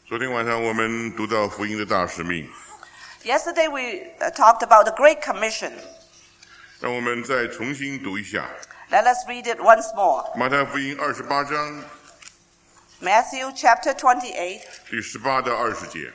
昨天晚上我们读到福音的大使命， Yesterday we talked about the Great Commission. 让我们再重新读一下 Let us read it once more. 马太福音28章 Matthew chapter 28, 第18到20节。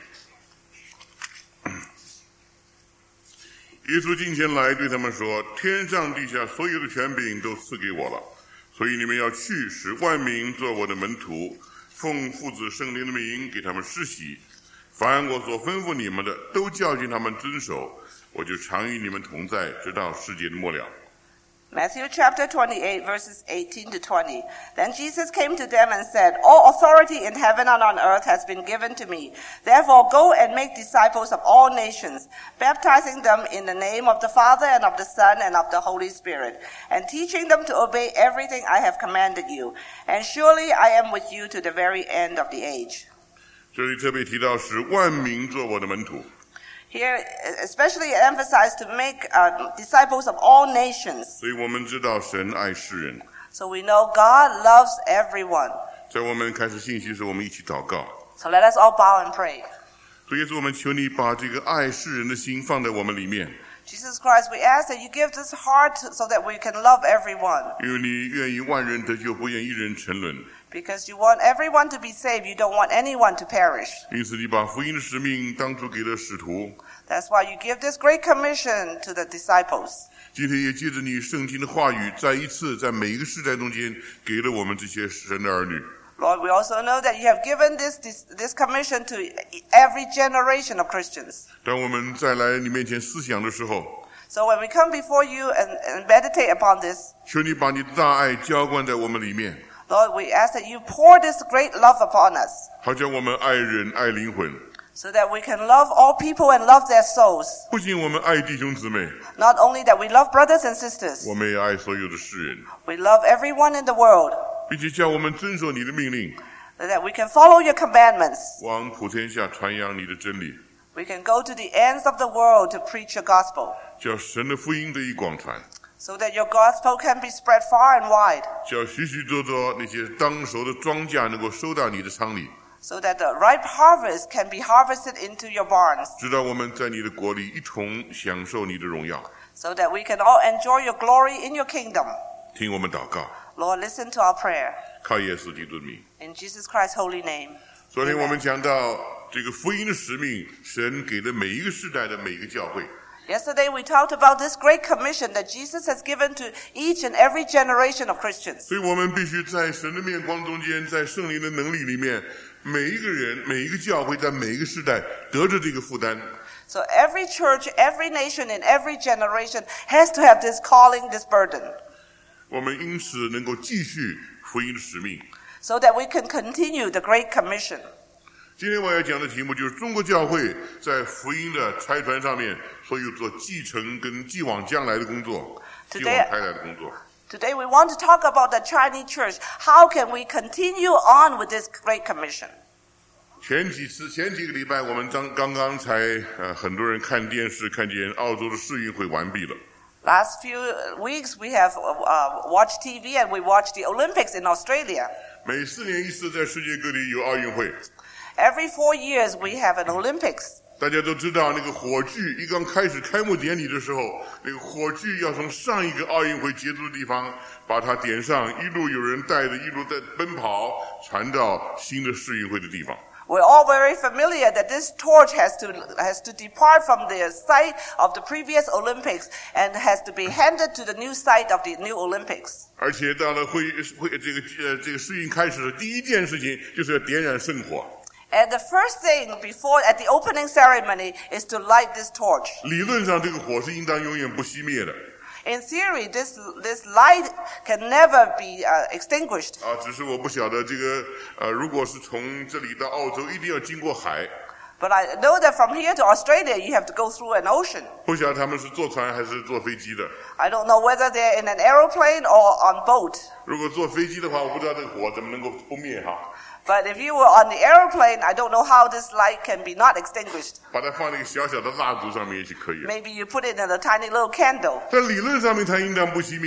耶稣近前来对他们说：天上地下所有的权柄都赐给我了，所以你们要去，使万民做我的门徒，奉父子圣灵的名给他们施洗，凡我所吩咐你们的，都教训他们遵守，我就常与你们同在，直到世界的末了。 Matthew chapter 28, verses 18 to 20. Then Jesus came to them and said, All authority in heaven and on earth has been given to me. Therefore go and make disciples of all nations, baptizing them in the name of the Father and of the Son and of the Holy Spirit, and teaching them to obey everything I have commanded you. And surely I am with you to the very end of the age. 这里特别提到是万民做我的门徒。 Here, especially emphasized to make disciples of all nations. 所以我们知道神爱世人。 So we know God loves everyone. 在我们开始信息的时候，我们一起祷告。 So let us all bow and pray. 主耶稣，我们求你把这个爱世人的心放在我们里面， Jesus Christ, we ask that you give this heart so that we can love everyone. 因为你愿意万人得救，不愿一人沉沦。 Because you want everyone to be saved, you don't want anyone to perish. 因此，你把福音的使命当初给了使徒， That's why you give this great commission to the disciples. 今天也借着你圣经的话语，再一次在每一个世代中间，给了我们这些神的儿女。 Lord, we also know that you have given this commission to every generation of Christians. 当我们再来你面前思想的时候， So when we come before you and meditate upon this, 求你把你的大爱浇灌在我们里面， Lord, we ask that you pour this great love upon us, 好叫我们爱人爱灵魂。 so that we can love all people and love their souls. 不仅我们爱弟兄姊妹， Not only that we love brothers and sisters, 我们也爱所有的世人， we love everyone in the world, 并且叫我们遵守你的命令， so that we can follow your commandments. 往普天下传扬你的真理， We can go to the ends of the world to preach your gospel, 叫神的福音得以广传， so that your gospel can be spread far and wide, 叫许许多多那些当熟的庄稼能够收到你的仓里， so that the ripe harvest can be harvested into your barns, 直到我们在你的国里一同享受你的荣耀。 so that we can all enjoy your glory in your kingdom. 听我们祷告， Lord, listen to our prayer. 靠耶稣基督的名。 In Jesus Christ's holy name. 昨天我们讲到这个福音的使命，神给了每一个世代的每一个教会。 Yesterday we talked about this great commission that Jesus has given to each and every generation of Christians. 所以我们必须在神的面光中间，在圣灵的能力里面，每一个人、每一个教会，在每一个世代得着这个负担。 So every church, every nation, and every generation has to have this calling, this burden, 我们因此能够继续福音的使命。 so that we can continue the great commission. 今天我要讲的题目就是中国教会在福音的差传上面所有做继承跟继往将来的工作，继往开来的工作。 Today we want to talk about the Chinese church. How can we continue on with this great commission? 前几个礼拜，我们刚刚才很多人看电视，看见澳洲的世运会完毕了。 Last few weeks we have watched TV and we watched the Olympics in Australia. 每4年一次，在世界各地有奥运会。 Every 4 years we have an Olympics. 大家都知道，那个火炬一刚开始开幕典礼的时候，那个火炬要从上一个奥运会结束的地方把它点上，一路有人带着，一路在奔跑，传到新的世运会的地方。 We're all very familiar that this torch has to depart from the site of the previous Olympics and has to be handed to the new site of the new Olympics. 而且到了这个世运开始的第一件事情，就是要点燃圣火。 And the first thing at the opening ceremony is to light this torch. 理论上，这个火是应当永远不熄灭的。 In theory, this light can never be extinguished. 只是我不晓得这个如果是从这里到澳洲，一定要经过海。 But I know that from here to Australia, you have to go through an ocean. 不晓得他们是坐船还是坐飞机的。 I don't know whether they're in an aeroplane or on boat. 如果坐飞机的话，我不知道这个火怎么能够不灭哈。 But if you were on the aeroplane, I don't know how this light can be not extinguished. 把它放在一个小小的蜡烛上面也就可以了。 Maybe you put it in a tiny little candle. 在理论上面，它应当不熄灭。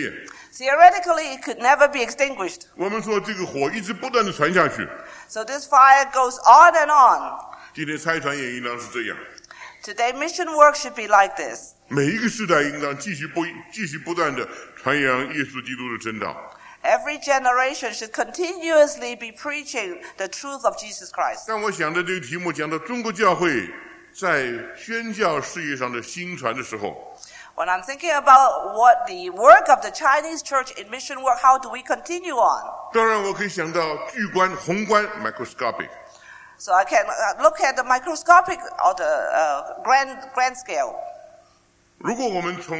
Theoretically, it could never be extinguished. 我们说这个火一直不断的传下去。 So this fire goes on and on. 今天差传也应当是这样， Today, mission work should be like this. 每一个时代应当继续不断的传扬耶稣基督的真道。 Every generation should continuously be preaching the truth of Jesus Christ. 但我想的这个题目讲到中国教会在宣教事业上的兴传的时候， When I'm thinking about what the work of the Chinese church in mission work, how do we continue on? 当然我可以想到巨观、宏观 （microscopic）。 So I can look at the microscopic or the grand scale. 如果我们从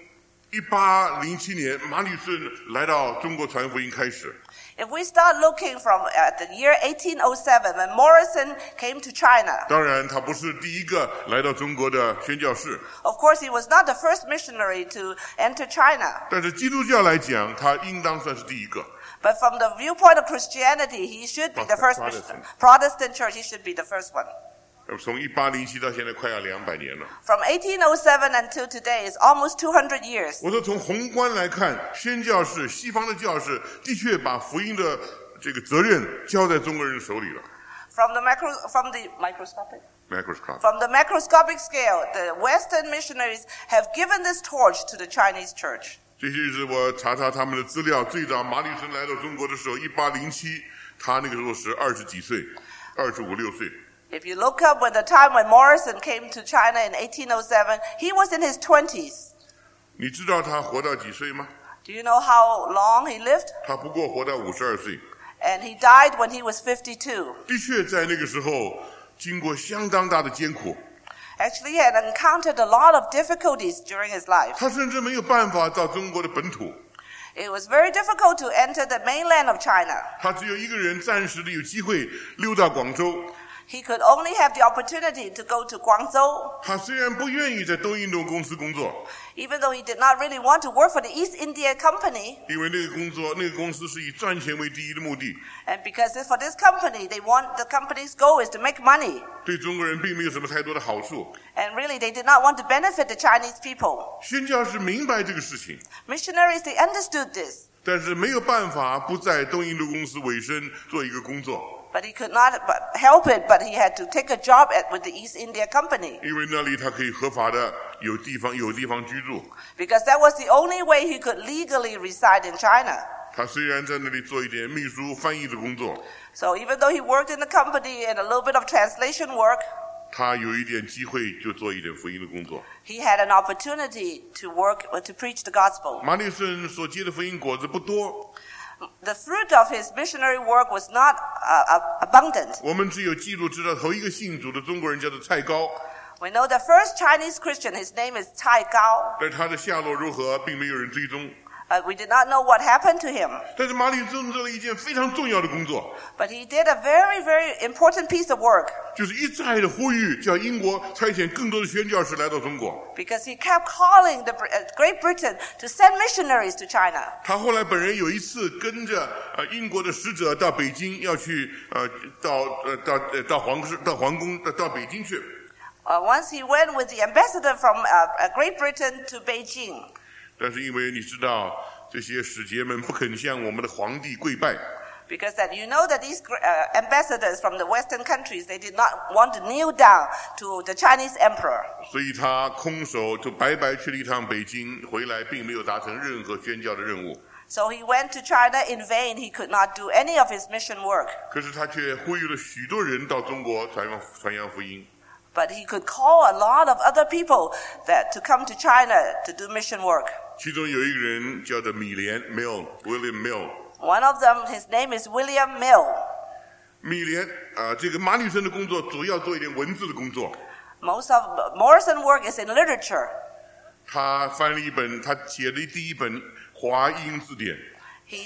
1807年马里逊来到中国传福音开始， If we start looking from the year 1807, when Morrison came to China, 当然他不是第一个来到中国的宣教士， of course, he was not the first missionary to enter China. 但是基督教来讲，他应当算是第一个。 But from the viewpoint of Christianity, he should be the first missionary. Protestant church, he should be the first one. 从1807到现在快要200年了。 From 1807 until today is almost 200 years. 我说从宏观来看，宣教士、西方的教士的确把福音的这个责任交在中国人手里了。 From the microscopic? microscope From the macroscopic scale, the Western missionaries have given this torch to the Chinese church. 这些日子我查他们的资料，最早马里逊来到中国的时候，1807，他那个时候是20几岁，25、6岁。 If you look up when the time when Morrison came to China in 1807, he was in his 20s. 你知道他活到几岁吗？ Do you know how long he lived? 他不过活到52岁。 And he died when he was 52. 的确，在那个时候经过相当大的艰苦， Actually, he had encountered a lot of difficulties during his life. 他甚至没有办法到中国的本土， It was very difficult to enter the mainland of China. 他只有一个人暂时的有机会溜到广州。 He could only have the opportunity to go to Guangzhou. 他虽然不愿意在东印度公司工作， Even though he did not really want to work for the East India Company, 因为那个公司是以赚钱为第一的目的， and because for this company, the company's goal is to make money. 对中国人并没有什么太多的好处。 And really, they did not want to benefit the Chinese people. 宣教士明白这个事情， Missionaries, they understood this. 但是没有办法不在东印度公司委身做一个工作， But he could not help it, but he had to take a job with the East India Company. 因为那里他可以合法的有地方居住。 Because that was the only way he could legally reside in China. 他虽然在那里做一点秘书翻译的工作， So even though he worked in the company and a little bit of translation work, 他有一点机会就做一点福音的工作。 he had an opportunity to work to preach the gospel. 马里逊所结的福音果子不多， The fruit of his missionary work was not abundant. 我们只有记录知道头一个信主的中国人叫做蔡高， We know the first Chinese Christian, his name is Cai Gao. 但他的下落如何，并没有人追踪。 We did not know what happened to him. 但是马里逊做了一件非常重要的工作， But he did a very, very important piece of work 就是一再的呼吁，叫英国差遣更多的宣教士来到中国。 because he kept calling Great Britain to send missionaries to China. 他后来本人有一次跟着英国的使者到北京，要去到皇宫到北京去。 Once he went with the ambassador from Great Britain to Beijing. 但是因为你知道，这些使节们不肯向我们的皇帝跪拜， Because that you know that these ambassadors from the Western countries, they did not want to kneel down to the Chinese emperor. 所以他空手就白白去了一趟北京，回来并没有达成任何宣教的任务。 So he went to China in vain. He could not do any of his mission work. 可是他却呼吁了许多人到中国传扬福音。 But he could call a lot of other people to come to China to do mission work. 其中有一个人叫做米莲 William Mill。 One of them, his name is William Mill. 米莲这个马里逊的工作主要做一点文字的工作。 Most of Morrison work is in literature. 他翻了一本，他写的第一本华英字典， He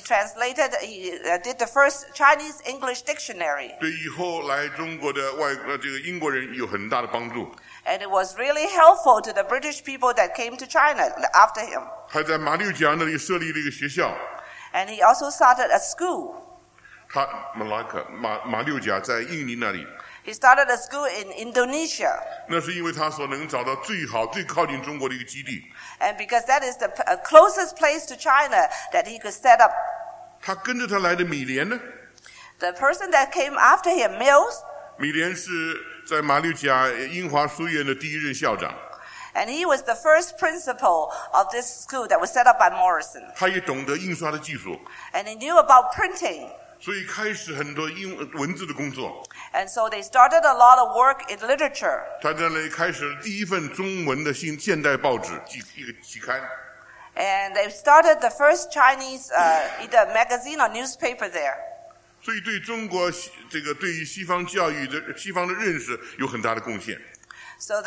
did the first Chinese English dictionary. 对以后来中国的这个英国人有很大的帮助。 And it was really helpful to the British people that came to China after him. 还在马六甲那里设立了一个学校。 And he also started a school. 他马六甲在印尼那里。 He started a school in Indonesia. 那是因为他所能找到最好、最靠近中国的一个基地。 And because that is the closest place to China that he could set up. 他跟着他来的米莲呢？ The person that came after him, Mills, 米莲是在马六甲英华书院的第一任校长。 and he was the first principal of this school that was set up by Morrison. 他也懂得印刷的技术， And he knew about printing. 所以开始很多文字的工作。 And so they started a lot of work in literature. 他在那里开始了第一份中文的现代报纸，一个期刊。 And they started the first Chinese either magazine or newspaper there. 所以对中国这个对于西方教育的西方的认识有很大的贡献。 So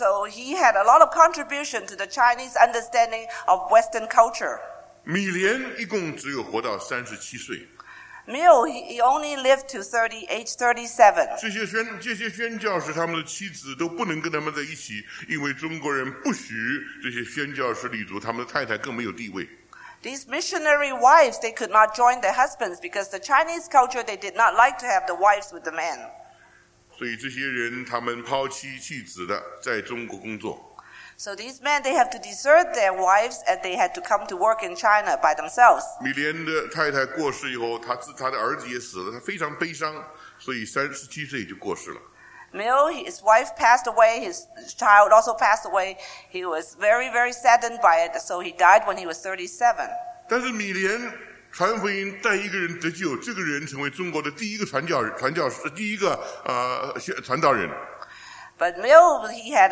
he had a lot of contribution to the Chinese understanding of Western culture. 米莲一共只有活到37岁。 Mill, he only lived to age 37. 这些宣教士他们的妻子都不能跟他们在一起，因为中国人不许这些宣教士立足，他们的太太更没有地位。 These missionary wives, they could not join their husbands because the Chinese culture, they did not like to have the wives with the men. 所以这些人他们抛妻弃子的在中国工作。 So these men, they have to desert their wives and they had to come to work in China by themselves. 米莲的太太过世以后，他的儿子也死了，他非常悲伤，所以37岁就过世了。 Mill, his wife passed away, his child also passed away. He was very, very saddened by it, so he died when he was 37. 但是米莲传福音带一个人得救，这个人成为中国的第一个传教士，第一个传道人。 But Mill, he had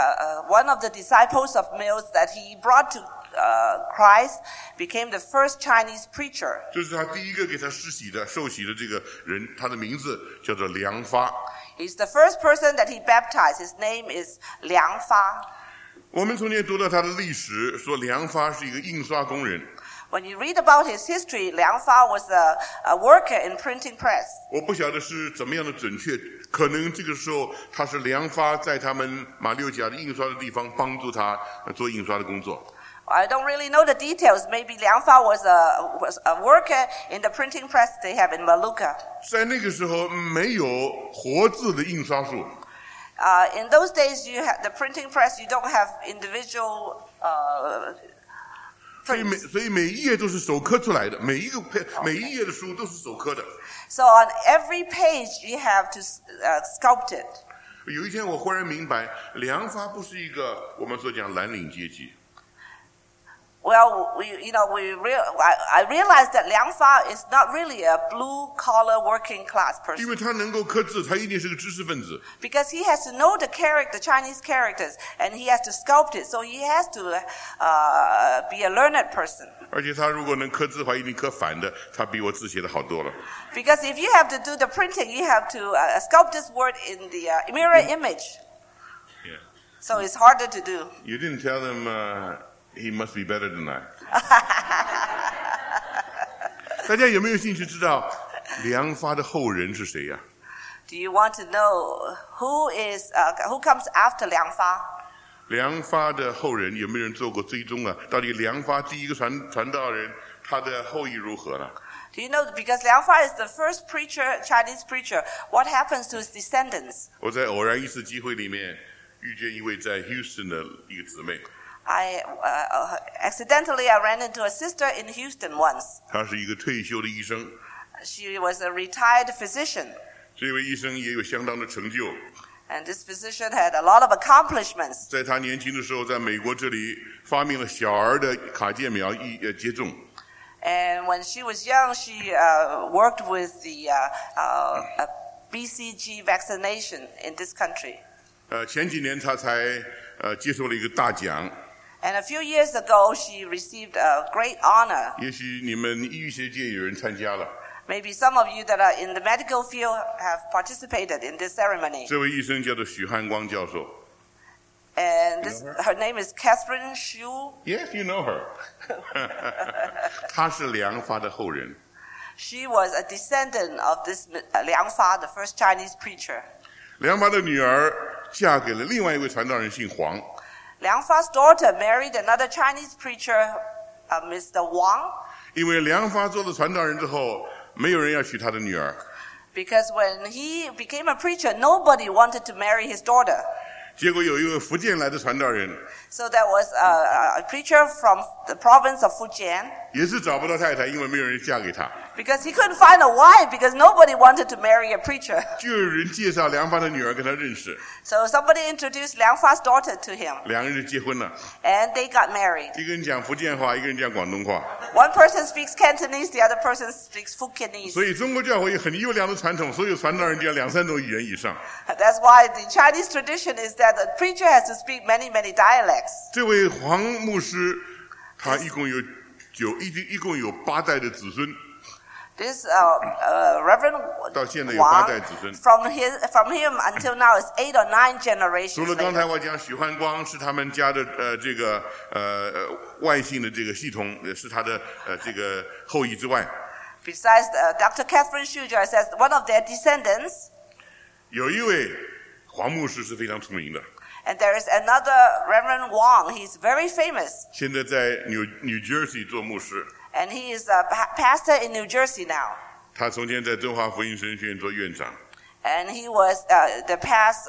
one of the disciples of Mill's that he brought to Christ became the first Chinese preacher. 这是他第一个给他受洗的这个人，他的名字叫做梁发。 He's the first person that he baptized. His name is Liang Fa. 我们从前读到他的历史，说梁发是一个印刷工人。 When you read about his history, Liang Fa was a worker in printing press. 我不晓得是怎么样的准确，可能这个时候他是梁发在他们马六甲的印刷的地方帮助他做印刷的工作。 I don't really know the details. Maybe Liang Fa was a worker in the printing press they have in Maluka. 在那个时候没有活字的印刷术。 In those days, you have the printing press. You don't have individual 所以每一页都是手刻出来的，每一页的书都是手刻的。 So on every page, you have to sculpt it. 有一天我忽然明白，梁发不是一个我们所讲蓝领阶级。 Well, I realized that Liang Fa is not really a blue-collar working class 因 person 为他能够刻字，他一定是个知识分子。 because he has to know the Chinese characters, and he has to sculpt it. So he has to be a learned person. 而且他如果能刻字的话，一定刻反的，他比我字写的好多了。 Because if you have to do the printing, you have to sculpt this word in the mirror image. Yeah. So it's harder to do. You didn't tell them he must be better than I. 大家有没有兴趣知道梁发的后人是谁呀、 Do you want to know who comes after Liang Fa? 梁发的后人有没有人做过追踪啊？到底梁发第一个传道人，他的后裔如何呢？ Do you know, because Liang Fa is the first Chinese preacher, what happens to his descendants? 我在偶然一次机会里面遇见一位在 Houston 的一个姊妹， Accidentally, I ran into a sister in Houston once. 她是一个退休的医生， She was a retired physician, 这位医生也有相当的成就。 and this physician had a lot of accomplishments. 在他年轻的时候，在美国这里发明了小儿的卡介苗接种。 And when she was young, she worked with the BCG vaccination in this country. 前几年他才接受了一个大奖。 And a few years ago, she received a great honor. 也许你们医学界有人参加了。 Maybe some of you that are in the medical field have participated in this ceremony. 这位医生叫做许汉光教授。 And You know her name is Catherine Xu. Yes, you know her. 她是梁发的后人。 She was a descendant of this Liang Fa, the first Chinese preacher. 梁发的女儿嫁给了另外一位传道人，姓黄。 Liang Fa's daughter married another Chinese preacher, Mr. Wang. 因为梁发做了传道人之后，没有人要娶他的女儿。 Because when he became a preacher, nobody wanted to marry his daughter. 结果有一位福建来的传道人， So there was a preacher from the province of Fujian. 也是找不到太太，因为没有人嫁给他， Because he couldn't find a wife because nobody wanted to marry a preacher. 就有人介绍梁发的女儿跟他认识， So somebody introduced Liang Fa's daughter to him, 两个人就结婚了。 and they got married. 一个人讲福建话，一个人讲广东话， One person speaks Cantonese, the other person speaks Fukienese. 所以中国教会有很优良的传统，所有传道人就要2、3种语言以上。 That's why the Chinese tradition is that the preacher has to speak many, many dialects. 这位黄牧师，他一共有8代的子孙， This Reverend 到现在有8代 Wang, 子孙。 from him until now is 8 or 9 除 generations 了刚才 later. 我讲许焕光是他们家的这个外姓的这个系统，也是他的这个后裔之外， Besides, Dr. Catherine Shuja says one of their descendants, 有一位黄牧师是非常出名的， and there is another Reverend Wang. He's very famous, 现在在New Jersey 做牧师。 and he is a pastor in New Jersey now. 他从前在中华福音神学院做院长， And he was the past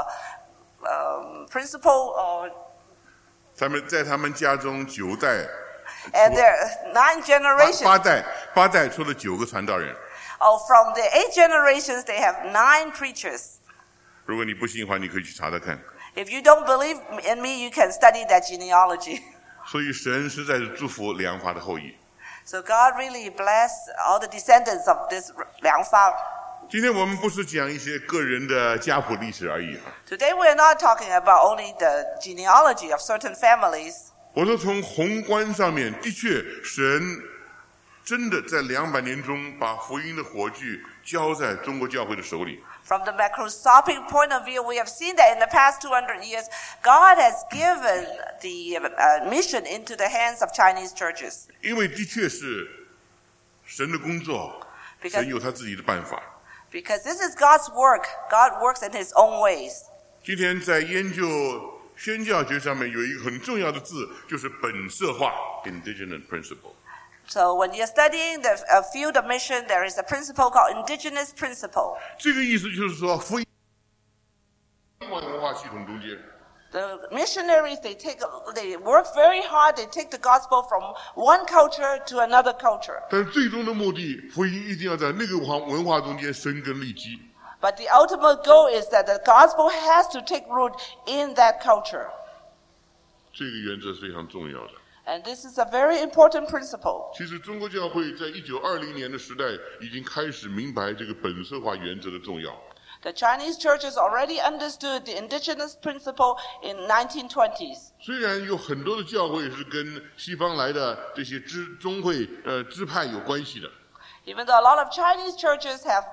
principal, 他们家中9代， and there are 9 generations. 八代出了9个传道人。 Oh, from the 8 generations, they have 9 preachers. 如果你不信的话，你可以去查查看。 If you don't believe in me, you can study that genealogy. 所以神实在是祝福梁发的后裔。 So God really blessed all the descendants of this Liang Fa. 今天我们不是讲一些个人的家谱历史而已啊， Today we're not talking about only the genealogy of certain families. 我说从宏观上面，的确神真的在200年中把福音的火炬交在中国教会的手里。 From the macroscopic point of view, we have seen that in the past 200 years, God has given the mission into the hands of Chinese churches. 因为的确是神的工作，神有他自己的办法。 Because this is God's work. God works in His own ways. 今天在研究宣教学上面有一个很重要的字，就是本色化 （indigenous principle）。 So when you're studying the field of mission, there is a principle called indigenous principle. 这个意思就是说，福音文化系统中间， The missionaries, they work very hard. They take the gospel from one culture to another culture. 但是最终的目的，福音一定要在那个文化中间生根立基。 But the ultimate goal is that the gospel has to take root in that culture. 这个原则是非常重要的。 And this is a very important principle. 其实中国教会在1920年的时代已经开始明白这个本色化原则的重要。 The Chinese churches already understood the indigenous principle in 1920s. 虽然有很多的教会是跟西方来的这些宗会支派有关系的， Even though a lot of Chinese churches have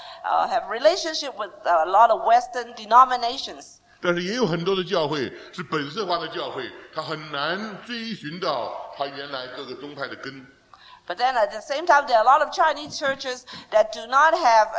relationship with a lot of Western denominations. 但是也有很多的教会是本色化的教会，它很难追寻到它原来各个宗派的根。 But then at the same time, there are a lot of Chinese churches that do not have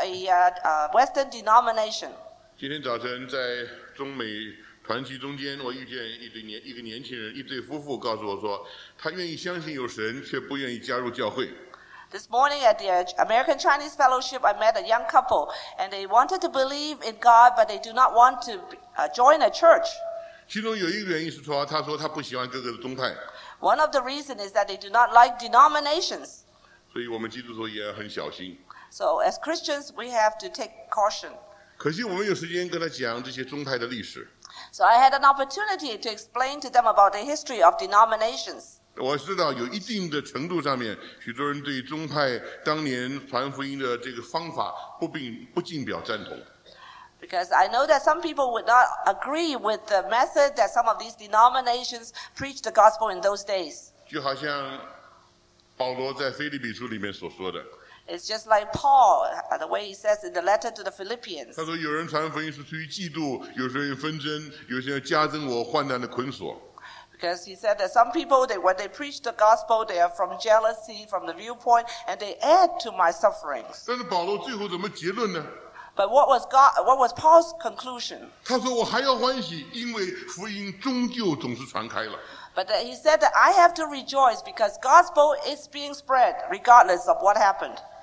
a Western denomination. 今天早晨在中美团契中间，我遇见一个年轻人，一对夫妇告诉我说，他愿意相信有神，却不愿意加入教会。 This morning at the American Chinese Fellowship, I met a young couple, and they wanted to believe in God, but they do not want to join a church. 其中有一个原因是说，他说他不喜欢各个的宗派， One of the reasons is that they do not like denominations. 所以我们基督徒也很小心。 So as Christians, we have to take caution. 可惜我们有时间跟他讲这些宗派的历史。 So I had an opportunity to explain to them about the history of denominations. 我知道有一定的程度上面，许多人对宗派当年传福音的这个方法不尽表赞同。 Because I know that some people would not agree with the method that some of these denominations preached the gospel in those days. 就好像保罗在腓立比书里面所说的， It's just like Paul, the way he says in the letter to the Philippians. 他说有人传福音是出于嫉妒，有些人纷争，有些人加增我患难的捆锁。 Because he said that some people, when they preach the gospel, they are from jealousy, from the viewpoint, and they add to my sufferings. 但是保罗最后怎么结论呢？ But what was Paul's conclusion? 他说我还要欢喜，因为福音终究总是传开了。 But he said that I have to rejoice because gospel is being spread regardless of what happened.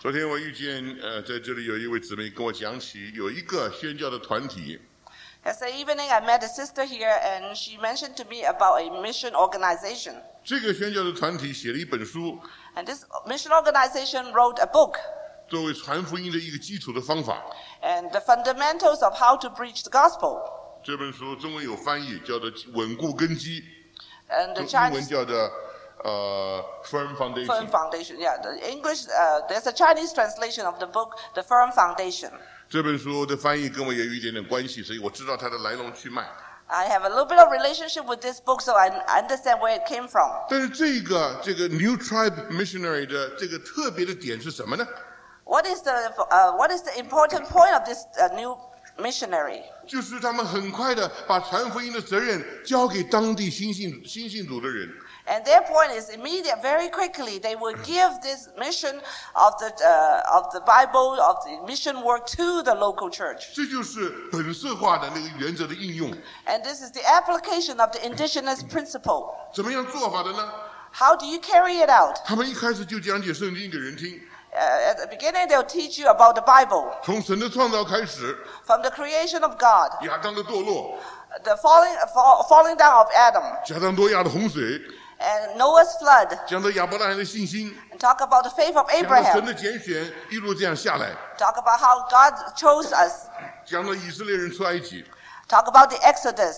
昨天我遇见在这里有一位姊妹跟我讲起有一个宣教的团体。 Yesterday evening, I met a sister here, and she mentioned to me about a mission organization. 这个宣教的团体写了一本书， And this mission organization wrote a book, 作为传福音的一个基础的方法。 and the fundamentals of how to preach the gospel. 这本书中文有翻译，叫做《稳固根基》， And the 中文 Chinese 叫做Firm Foundation。 firm foundation, yeah. The English, there's a Chinese translation of the book, The Firm Foundation. 这本书的翻译跟我也有一点点关系，所以我知道它的来龙去脉。 I have a little bit of relationship with this book, so I understand where it came from. 但是这个 New Tribe Missionary 的这个特别的点是什么呢？ What is the important point of this new missionary? 就是他们很快的把传福音的责任交给当地新信主的人。 And their point is immediate, very quickly, they will give this mission of the Bible, of the mission work to the local church. 这就是本色化的那个原则的应用。 And this is the application of the indigenous principle. 怎么样做法的呢？ How do you carry it out? 他们一开始就讲解圣经给人听， At the beginning, they'll teach you about the Bible, 从神的创造开始， from the creation of God, 亚当的堕落， the falling down of Adam, 加上诺亚的洪水， and Noah's flood, 讲到亚伯拉罕的信心， and talk about the faith of 讲到神 Abraham, 的拣选，一路这样下来， talk about how God chose us, 讲到以色列人出埃及。 talk about the Exodus.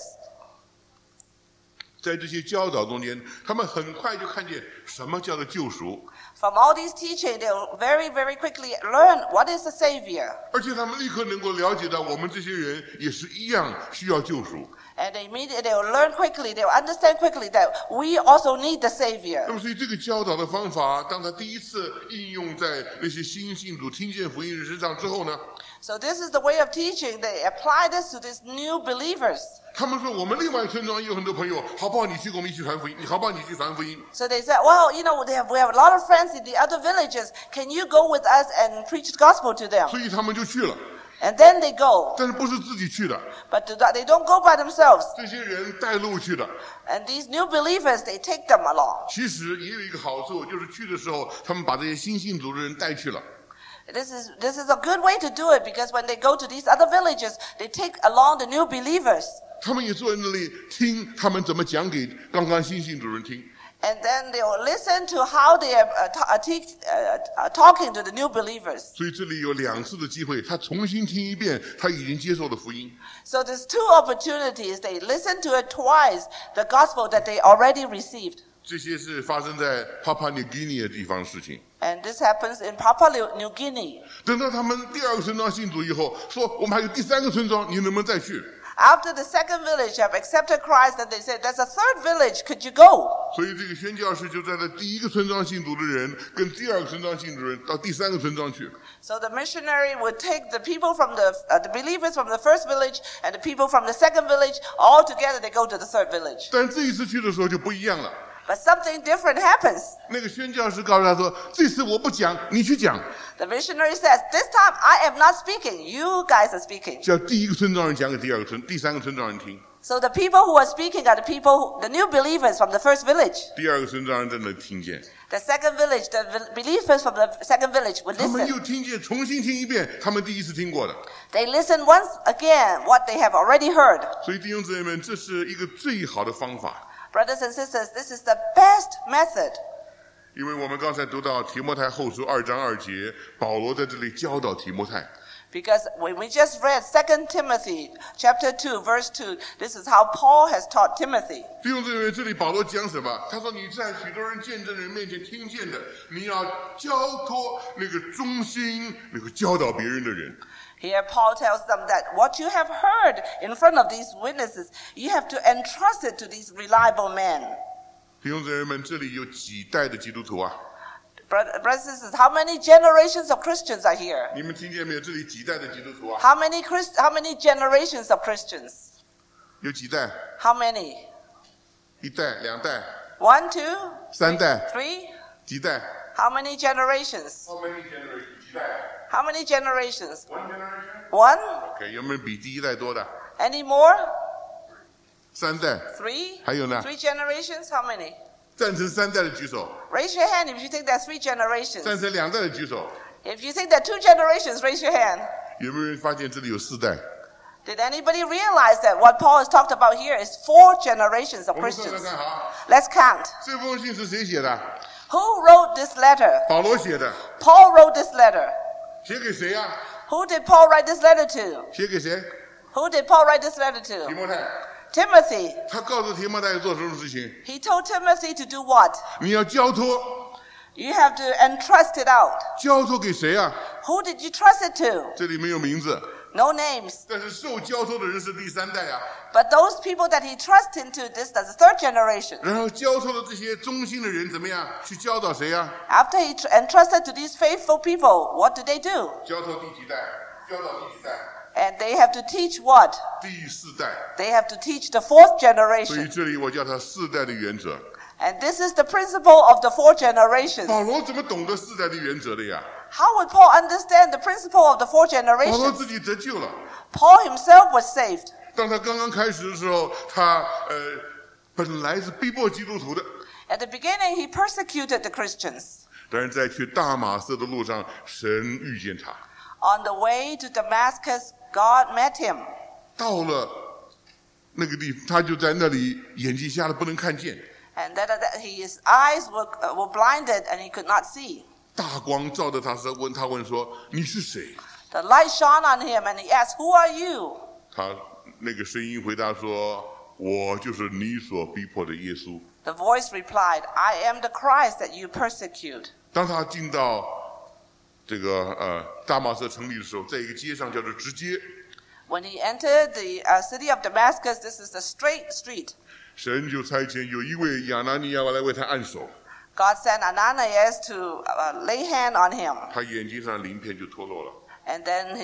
在这些教导中间，他们很快就看见什么叫做救赎， From all these teaching, they'll very, very quickly learn what is the Savior. 而且他们立刻能够了解到，我们这些人也是一样需要救赎。 And they'll learn quickly, they'll understand quickly that we also need the 那 Savior. 么，所以这个教导的方法，当他第一次应用在那些新信主听见福音人身上之后呢， So this is the way of teaching. They apply this to these new believers. 他们说我们另外村庄也有很多朋友，好不好？你去跟我们一起传福音，你好不好？你去传福音。 So they said, well, we have a lot of friends in the other villages. Can you go with us and preach the gospel to them? 所以他们就去了， And then they go. 但是不是自己去的， But they don't go by themselves. 这些人带路去的。 And these new believers, they take them along. 其实也有一个好处，就是去的时候，他们把这些新信主的人带去了。 This is a good way to do it, because when they go to these other villages, they take along the new believers. 他们也坐在那里听他们怎么讲给刚刚新信主人听。 And then they will listen to how they are talking to the new believers. 所以这里有2次的机会，他重新听一遍他已经接受的福音。 So there's 2 opportunities. They listen to it twice, the gospel that they already received. 这些是发生在 Papua New Guinea 的地方的事情。 And this happens in Papua New Guinea. 等到他们第2个村庄信主以后，说我们还有第3个村庄，你能不能再去？ After the second village have accepted Christ, and they said, there's a third village, could you go? 所以这个宣教士就在第1个村庄信主的人跟第2个村庄信主的人到第3个村庄去。 So the missionary would take the people from the believers from the first village and the people from the second village, all together they go to the third village. 但这一次去的时候就不一样了。 But something different happens. 那个宣教士告诉他说：“这次我不讲，你去讲。 The missionary says, this time I am not speaking, you guys are speaking. 叫第1个村庄人讲给第3个村庄人听， So the people who are speaking are the new believers from the first village. 第2个村庄人真的听见， The second village, the believers from the second village would 他们 listen. 又听见，重新听一遍他们第1次听过的。 They listen once again what they have already heard. 所以弟兄姊妹们，这是一个最好的方法。 Brothers and sisters, this is the best method. 因为我们刚才读到提摩太后书2章2节，保罗在这里教导提摩太。 Because when we just read 2 Timothy chapter 2, verse 2, this is how Paul has taught Timothy. 弟兄姊妹，这里保罗讲什么？他说你在许多人见证人面前听见的，你要交托那个忠心、那个教导别人的人。 Here Paul tells them that what you have heard in front of these witnesses, you have to entrust it to these reliable men. 弟兄姊妹们，这里有几代的基督徒啊？ Brothers and sisters, how many generations of Christians are here? 你们听见没有？这里几代的基督徒啊？ How many generations of Christians? 有几代？ How many? 1代、2代、 1, 2, 3代？ 3? 几代 How many generations? ？How many generations？几代 How many generations? ？One generation。 1? OK，有没有比第1代多的？ Any more? 3代。 3? 还有呢？ 3 generations? How many? 赞成3代的举手， Raise your hand if you think there are 3 generations. 赞成2代的举手。 If you think there are 2 generations, raise your hand. 有没有人发现这里有4代？ Did anybody realize that what Paul has talked about here is 4 generations of 我们看 Christians? 看哈， Let's count. 这封信是谁写的？ Who wrote this letter? 保罗写的。 Paul wrote this letter. 写给谁呀？ Who did Paul write this letter to? 写给谁？ Who did Paul write this letter 提 to? 摩太。 Timothy. 他告诉提摩太要做什么事情？ He told Timothy to do what? 你要交托， You have to entrust it out. 交托给谁啊？ Who did you trust it to? 这里没有名字， No names. 但是受交托的人是第3代啊。 But those people that he trusts into, that's the 3rd generation. 然后交托的这些忠心的人怎么样？去教导谁啊？ After he entrusted to these faithful people, what do they do? 交托第几代？教导第几代？ And they have to teach what? 第4代。 They have to teach the 4th 所以 generation. 这里我叫它4代的原则。 And this is the principle of the 4 generations. 保罗怎么懂得4代的原则的呀？ How would Paul understand the principle of the 4 保罗 generations? 自己得救了。 Paul himself was saved. 当他刚刚开始的时候，他本来是逼迫基督徒的， At the beginning, he persecuted the Christians. 但是在去大马色的路上，神遇见他， On the way to Damascus, God met him. 到了那个地方，他就在那里眼睛瞎了，不能看见， And that his eyes were blinded and he could not see. 大光照着他，他问说：“你是谁 The light shone on him and he asked, Who are you? ？” 他那个声音回答说：“我就是你所逼迫的耶稣。” The voice replied, I am the Christ that you persecute. 当他进到这个大马色城里的时候，在一个街上叫做直街， When he entered the city of Damascus, this is the straight street. 神就差遣有一位亚拿尼亚来为他按手， God sent Ananias to lay hand on him. 他眼睛上鳞片就脱落了。 And then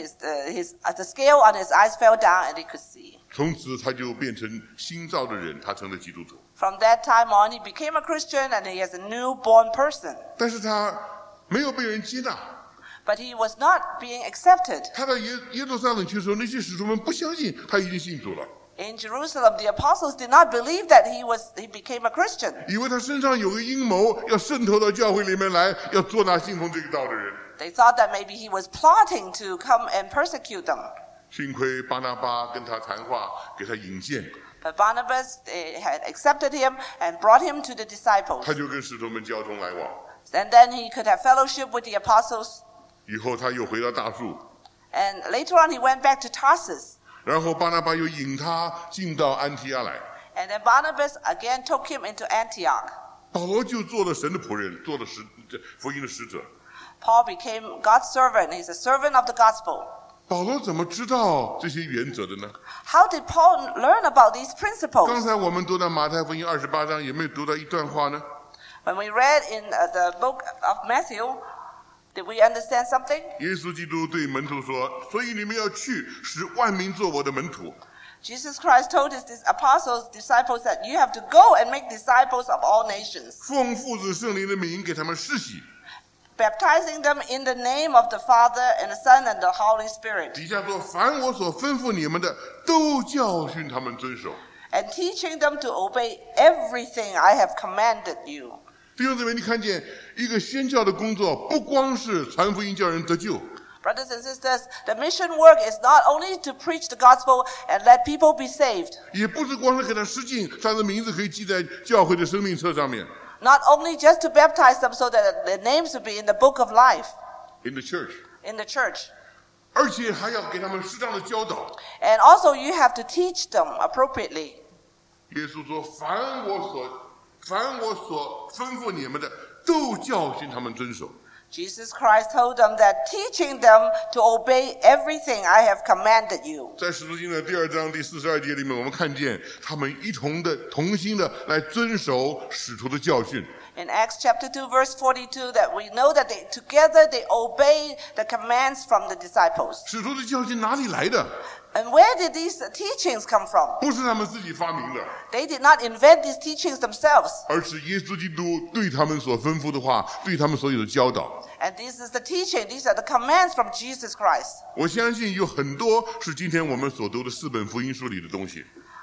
the scale on his eyes fell down and he could see. 从此他就变成新造的人，他成了基督徒。 From that time on, he became a Christian and he is a newborn person. 但是他没有被人接纳。 But he was not being accepted. 他到耶路撒冷去的时候，那些使徒们不相信他已经信主了， In Jerusalem, the apostles did not believe that he became a Christian. 以为他身上有个阴谋，要渗透到教会里面来，要捉拿信奉这个道的人。 They thought that maybe he was plotting to come and persecute them. 幸亏巴拿巴跟他谈话，给他引荐， But Barnabas had accepted him and brought him to the disciples. 他就跟使徒们交通来往。 And then he could have fellowship with the apostles. 以后他又回到大树， And later on, he went back to Tarsus. 然后巴拿巴又引他进到安提阿来。 And then Barnabas again took him into Antioch. 保罗就做了神的仆人，做了福音的使者。 Paul became God's servant. He's a servant of the gospel. 保罗怎么知道这些原则的呢？ How did Paul learn about these 刚 principles? 才我们读到马太福音28章，有没有读到一段话呢？ When we read in the book of Matthew, did we understand something? 耶稣基督对门徒说：“所以你们要去，使万民做我的门徒。 Jesus Christ told his apostles, disciples, that you have to go and make disciples of all nations, 奉父子圣灵的名给他们施洗。 baptizing them in the name of the Father and the Son and the Holy Spirit, 底下说：凡我所吩咐你们的，都教训他们遵守。 and teaching them to obey everything I have commanded you. 弟兄姊妹，你看见一个宣教的工作，不光是传福音叫人得救， Brothers and sisters, the mission work is not only to preach the gospel and let people be saved, 也不是光是给他施浸，他的名字可以记在教会的生命册上面。 not only just to baptize them so that their names will be in the book of life In the church， in the church, 而且还要给他们适当的教导。 and also you have to teach them appropriately. 耶稣说：凡我所吩咐你们的，都教训他们遵守。 Jesus Christ told them that teaching them to obey everything I have commanded you. 在使徒行传2章第42节里面，我们看见他们同心的来遵守使徒的教训。 In Acts chapter 2 verse 42 that we know that together they obey the commands from the disciples. 使徒的教训哪里来的？ And where did these teachings come from? 不是他们自己发明的， They did not invent these teachings themselves. 而是耶稣基督对他们所吩咐的话，对他们所有的教导。 And this is the teaching. These are the commands from Jesus Christ. 我相信有很多是今天我们所读的4本福音书里的东西。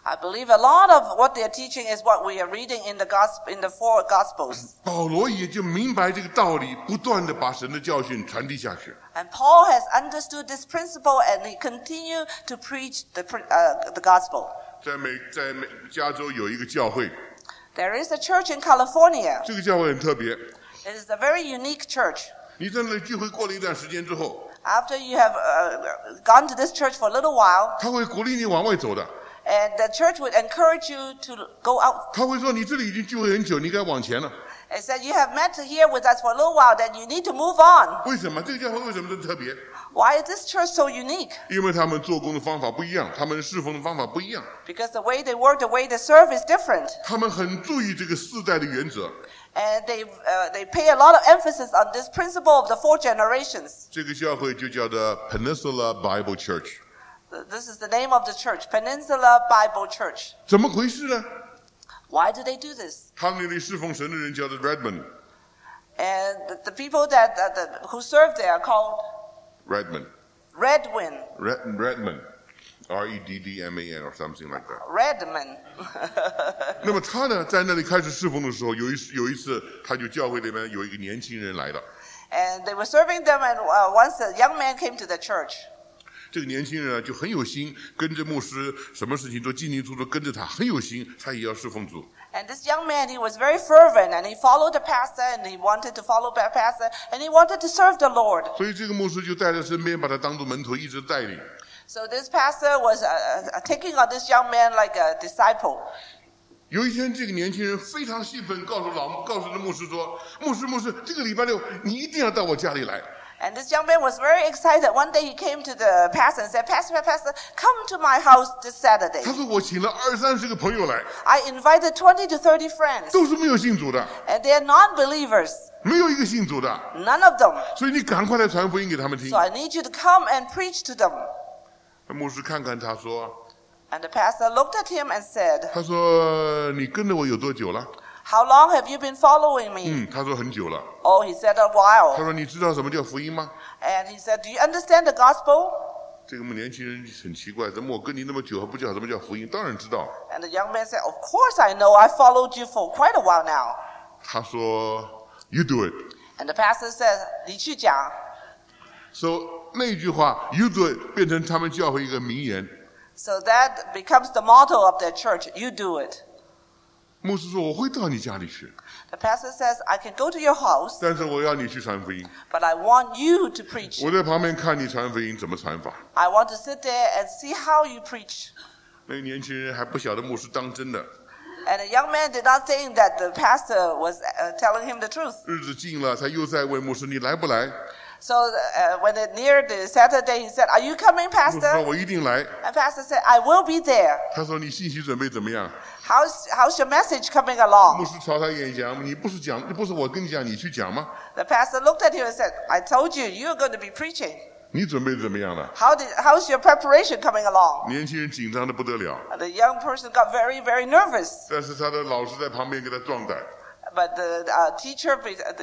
I believe a lot of what they're teaching is what we are reading in the four Gospels. 保罗也就明白这个道理，不断的把神的教训传递下去。 And Paul has understood this principle, and he continued to preach the gospel. 在加州有一个教会， There is a church in California. 这个教会很特别。 It is a very unique church. 你在那里聚会过了一段时间之后， After you have gone to this church for a little while, 他会鼓励你往外走的。 and the church would encourage you to go out. 他会说你这里已经聚会很久，你该往前了。 It said, you have met here with us for a little while, then you need to move on. 为什么这个教会为什么这么特别？ Why is this church so unique? 因为他们做工的方法不一样，他们侍奉的方法不一样， Because the way they work, the way they serve is different. 他们很注意这个世代的原则。 And they pay a lot of emphasis on this principle of the 4 generations. 这个教会就叫做 Peninsula Bible Church。 This is the name of the church, Peninsula Bible Church. 怎么回事呢？ Why do they do this? 他们那里侍奉神的人叫做 Redmond。 And the people who serve there are called Redmond R-E-D-D-M-A-N or something like that。 Redmond. 那么他呢，在那里开始侍奉的时候，有一次，他就教会里面有一个年轻人来了。 And they were serving them, and once a young man came to the church. 这个年轻人啊，就很有心，跟着牧师，什么事情都清清楚楚跟着他，很有心，他也要侍奉主。 And this young man, he was very fervent, and he followed the pastor, and he wanted to follow the pastor, and he wanted to serve the Lord. 所以这个牧师就带在身边，把他当作门徒，一直带领。 So this pastor was taking on this young man like a disciple. 有一天，这个年轻人非常兴奋，告诉这牧师说：“牧师，这个礼拜六你一定要到我家里来。” And this young man was very excited. One day he came to the pastor and said, Pastor, come to my house this Saturday. 他说：“我请了20-30个朋友来， I invited 20 to 30 friends, 都是没有信主的， and they are non-believers, 没有一个信主的。 none of them. 所以你赶快来传福音给他们听。” So I need you to come and preach to them. 牧师看看他说 And the pastor looked at him and said, 他说你跟着我有多久了？ How long have you been following me? 他说很久了。 Oh, he said a 他 while. 说你知道什么叫福音吗？ And he said, Do you understand the gospel? 这个年轻人很奇怪，怎么我跟你那么久还不知道什么叫福音？当然知道。 And the young man said, Of course I know. I followed you for quite a while now. 他说 You do it. And the pastor said, 你去讲. So 那句话 You do it 变成他们教会一个名言。 So that becomes the motto of their church. You do it. 牧师说我会到你家里去， The pastor says, I can go to your house, 但是我要你去传福音。 but I want you to preach. 我在旁边看你传福音怎么传法。 I want to sit there and see how you preach. 那个年轻人还不晓得牧师当真的。 And the young man did not think that the pastor was telling him the truth. 日子近了，他又在问牧师你来不来？ So when it neared the Saturday, he said, Are you coming, 牧师说 pastor? 我一定来。 And pastor said, I will be there. 他说你信息准备怎么样？ How's your message coming 牧 along? 师朝他演讲，你不是我跟你讲，你去讲吗？ The pastor looked at him and said, I told you, you're going to be preaching. 你准备怎么样了？ How's your preparation coming along? 年轻人紧张的不得了， And the young person got very, very nervous. 但是他的老师在旁边给他壮胆。 But the teacher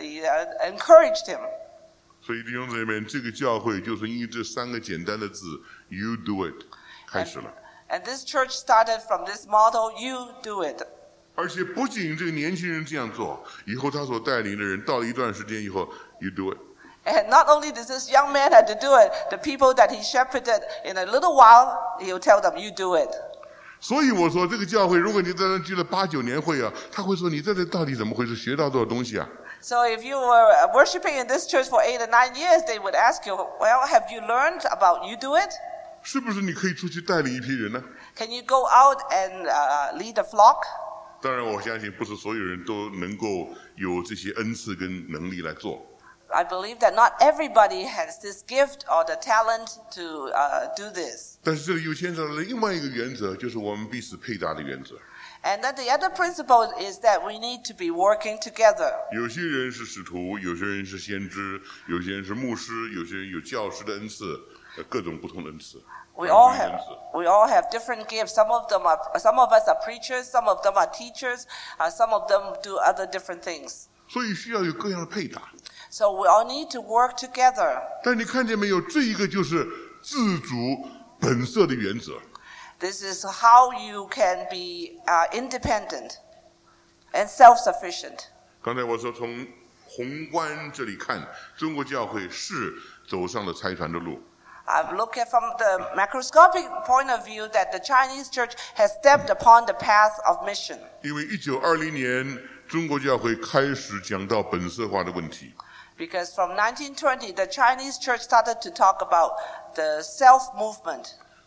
encouraged him. 所以弟兄姊妹，这个教会就是因这3个简单的字 “You do it” 开始了。 And this church started from this motto, you do it. 而且不仅这个年轻人这样做，以后他所带领的人到了一段时间以后 ，You do it。 And not only does this young man have to do it, the people that he shepherded, in a little while, he'll tell them, you do it. 所以我说，这个教会，如果你在这聚了8-9年会啊，他会说你在这到底怎么回事？学到多少东西啊？ So if you were worshiping in this church for 8 or 9 years, they would ask you, well, have you learned about you do it? 是不是你可以出去带领一批人呢？ Can you go out and lead a flock? 当然，我相信不是所有人都能够有这些恩赐跟能力来做。 I believe that not everybody has this gift or the talent to do this. 但是这里又牵扯到了另外一个原则，就是我们彼此配搭的原则。 And then the other principle is that we need to be working together. 有些人是使徒，有些人是先知，有些人是牧师，有些人有教师的恩赐，各种不同的恩赐。 We all have different gifts. Some of us are preachers, some of them are teachers, some of them do other different things. 所以需要有各样的配搭。 So we all need to work together. 但你看见没有？这一个就是自主本色的原则。 This is how you can be independent and self-sufficient. 刚才我说从宏观这里看，中国教会是走上了差传的路。 I've looked at from the macroscopic point of view that the Chinese church has stepped upon the path of mission. 因为1920年中国教会开始讲到本色化的问题。 Because from 1920, the Chinese church started to talk about the self-movement,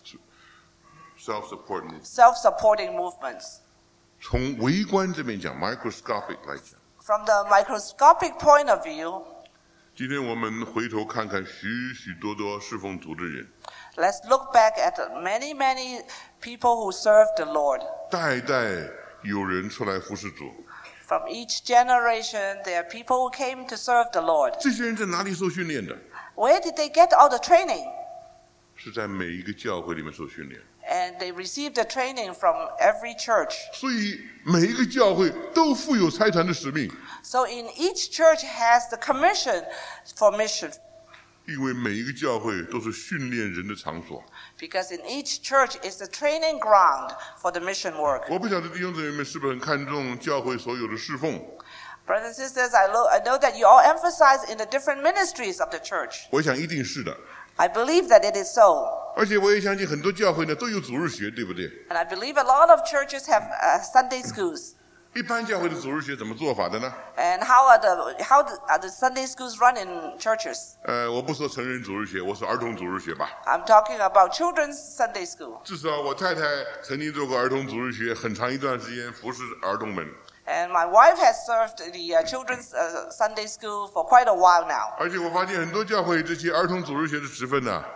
self-supporting movements. 从微观这边讲 ，microscopic 来讲。 From the microscopic point of view, 今天我们回头看看许许多多侍奉主的人， let's look back at many, many people who serve the Lord. 代代有人出来服侍主。 From each generation, there are people who came to serve the Lord. 这些人在哪里受训练的？ Where did they get all the training? 是在每一个教会里面受训练。 And they received the training from every church. 所以每一个教会都负有差传的使命。 So in each church has the commission for mission. 因为每一个教会都是训练人的场所。 Because in each church is the training ground for the mission work. 我不晓得弟兄姊妹们是不是很看重教会所有的侍奉。 Brothers and sisters, I know that you all emphasize in the different ministries of the church. 我想一定是的。 I believe that it is so. 而且我也相信很多教会呢都有主日学，对不对？ And I believe a lot of churches have Sunday schools. 一般教会的主日学怎么做法的呢？ And how are the Sunday schools run in churches? 我不说成人主日学，我说儿童主日学吧。 I'm talking about children's Sunday school. 至少我太太曾经做过儿童主日学，很长一段时间服侍儿童们。 And my wife has served the children's Sunday school for quite a while now. 而且我发现很多教会这些儿童主日学的职分呢，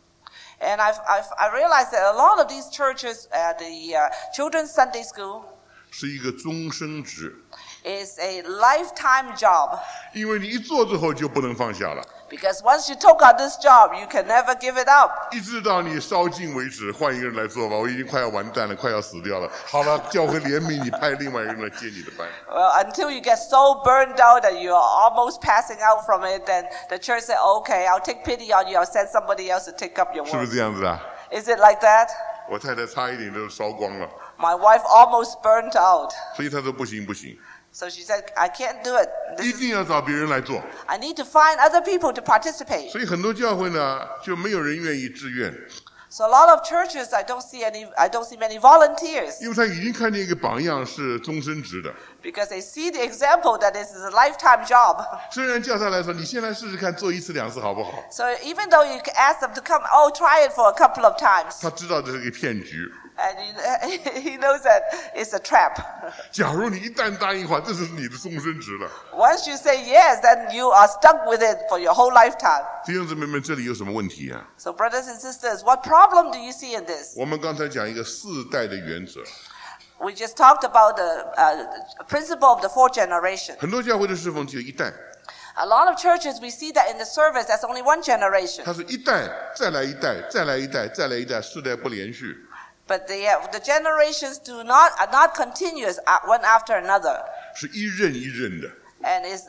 And I realized that a lot of these churches, the children's Sunday school, 是一个终生职， is a lifetime job. 因为你一做之后就不能放下了， Because once you took on this job, you can never give it up. 一直到你烧尽为止，换一个人来做吧，我已经快要完蛋了，快要死掉了。好了，教会怜悯你，派另外一个人来接你的班。 Well, until you get so burned out that you're almost passing out from it, then the church said, okay, I'll take pity on you. I'll send somebody else to take up your 是不 work. 是这样子啊？ Is it like that? 我太太差一点都烧光了， My wife almost burned out. 所以她说不行不行， So she said, I can't do it. 一定要找别人来做。 I need to find other people to participate. 所以很多教会呢就没有人愿意自愿， So a lot of churches, I don't see many volunteers 因为他已经看见一个榜样是终身职的。 because they see the example that this is a lifetime job. 虽然叫他来说，你先来试试看，做一次两次好不好？ So even though you ask them to come, oh, try it for a couple of times. 他知道这是个骗局。 And he knows that it's a trap. 假如你一旦答应的话，这是你的终身职了。 Once you say yes, then you are stuck with it for your whole lifetime. 弟兄姊妹们，这里有什么问题啊？ So brothers and sisters, what problem do you see in this? 我们刚才讲一个4代的原则， We just talked about the principle of the 4 generations. 很多教会的侍奉只有一代， A lot of churches, we see that in the service, that's only one generation. 它是一代再来一代，再来一代，再来一代，4代不连续。 But the generations are not continuous one after another. 是一任一任的， And it's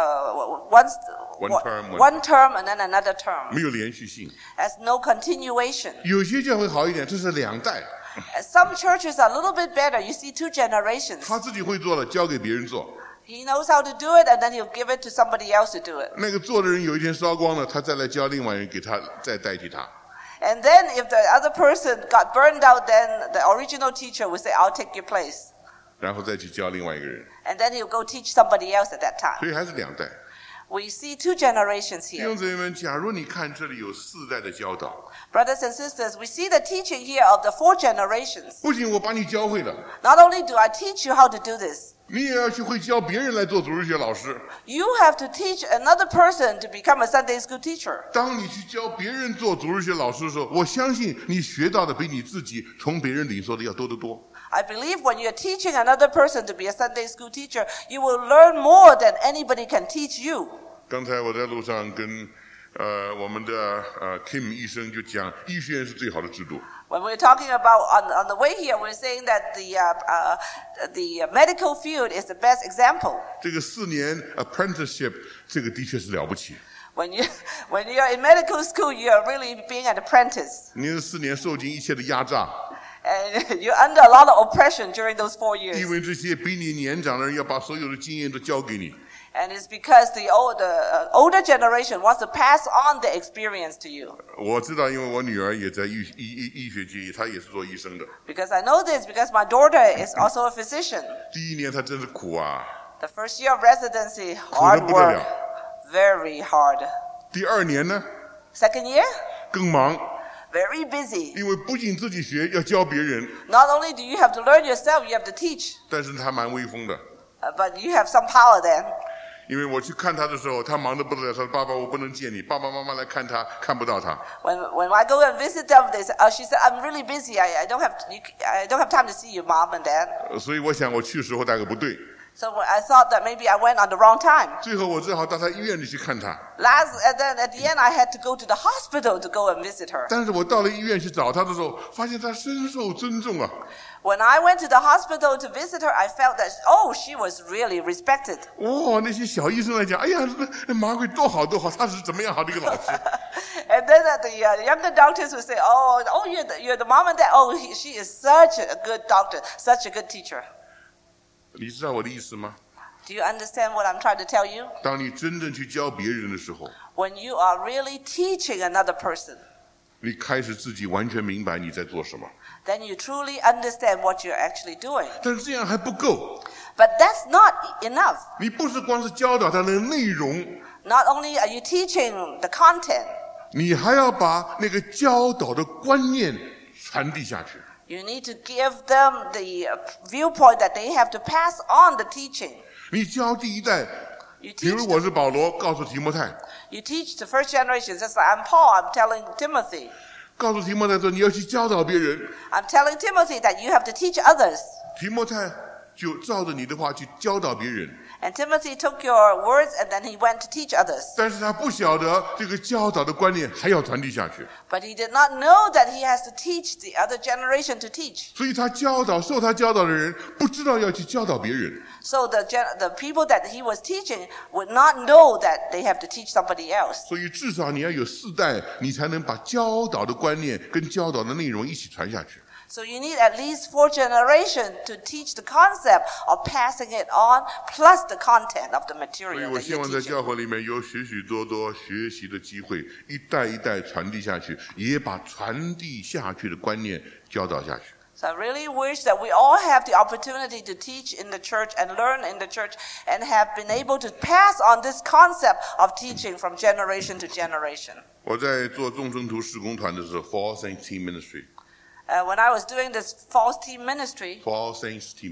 One term and then another term. 没有连续性。 There's no continuation. 有些教会好一点，这是2代， Some churches are a little bit better. You see 2 generations. 他自己会做了，交给别人做。 He knows how to do it and then he'll give it to somebody else to do it. 那个做的人有一天烧光了，他再来教另外人给他再代替他。 And then if the other person got burned out, then the original teacher will say, I'll take your place. 然后再去教另外一个人， And then he'll go teach somebody else at that time. 所以还是2代。 We see 2 generations 弟 here. 兄姊妹们，假如你看这里有4代的教导， Brothers and sisters, we see the teaching here of the 4 generations. 不仅我把你教会了， Not only do I teach you how to do this, 你也要去会教别人来做主日学老师。 you have to teach another person to become a Sunday school teacher. 当你去教别人做主日学老师的时候，我相信你学到的比你自己从别人领受的要多得多。 I believe when you're teaching another person to be a Sunday school teacher, you will learn more than anybody can teach you. 刚才我在路上跟我们的Kim 医生就讲，医学院是最好的制度。 When we're talking about on the way here, we're saying that the medical field is the best example. 这个4年 apprenticeship 这个的确是了不起。 When you're in medical school, you're really being an apprentice. 您这4年受尽一切的压榨， And you're under a lot of oppression during those 4 因 years. 为这些比你年长的人要把所有的经验都交给你。 And it's because the older generation wants to pass on the experience to you. 我知道，因为我女儿也在医学界，她也是做医生的。 Because I know this, because my daughter is also a physician. 第一年她真是苦啊， The first year of residency, 苦得 hard 不得 work, 了。 very hard. 第二年呢 Second year, 更忙， very busy. 因为不仅自己学，要教别人， Not only do you have to learn yourself, you have to teach. 但是她蛮威风的。 But you have some power then. 因为我去看她的时候，她忙得不得了，她说：“爸爸，我不能见你。”爸爸妈妈来看她，看不到她。 When I go and visit them, they say, she said, I'm really busy. I don't have time to see you, Mom and Dad. 所以我想我去的时候大概不对。 So I thought that maybe I went on the wrong time. 最后我只好到她医院里去看她。 And then at the end, I had to go to the hospital to go and visit her. 但是我到了医院去找她的时候，发现她深受尊重啊。 When I went to the hospital to visit her, I felt that, she was really respected. 哦，那些小医生来讲，哎呀，那马鬼多好多好，他是怎么样好的一个老师。 And then the younger doctors would say, you're the mom and dad. She is such a good doctor, such a good teacher. 你知道我的意思吗？ Do you understand what I'm trying to tell you? 当你真正去教别人的时候， When you are really teaching another person, 你开始自己完全明白你在做什么。 then you truly understand what you're actually doing. 但是这样还不够， But that's not enough. 你不是光是教导他的内容， Not only are you teaching the content, 你还要把那个教导的观念传递下去。 you need to give them the viewpoint that they have to pass on the teaching. 你教第一代， You 比如 teach 我是保罗，告诉提摩太， You teach the first generation, just like I'm Paul, I'm telling Timothy. 告诉提摩太说你要去教导别人， I'm telling Timothy that you have to teach others. 提摩太就照着你的话去教导别人。 And Timothy took your words and then he went to teach others. 但是他不晓得这个教导的观念还要传递下去， But he did not know that he has to teach the other generation to teach. 所以他受他教导的人不知道要去教导别人。 So the people that he was teaching would not know that they have to teach somebody else. 所以至少你要有4代，你才能把教导的观念跟教导的内容一起传下去。 So you need at least 4 generations to teach the concept of passing it on, plus the content of the 所以 material 我 that 希望 you're 在 teaching. 教会里面有许许多多学习的机会，一代一代传递下去，也把传递下去的观念教导下去。 So I really wish that we all have the opportunity to teach in the church and learn in the church and have been able to pass on this concept of teaching from generation to generation. 我在做众圣徒事工团的时候 ，Fall Saints Team Ministry， When I was doing this Fall Saints Team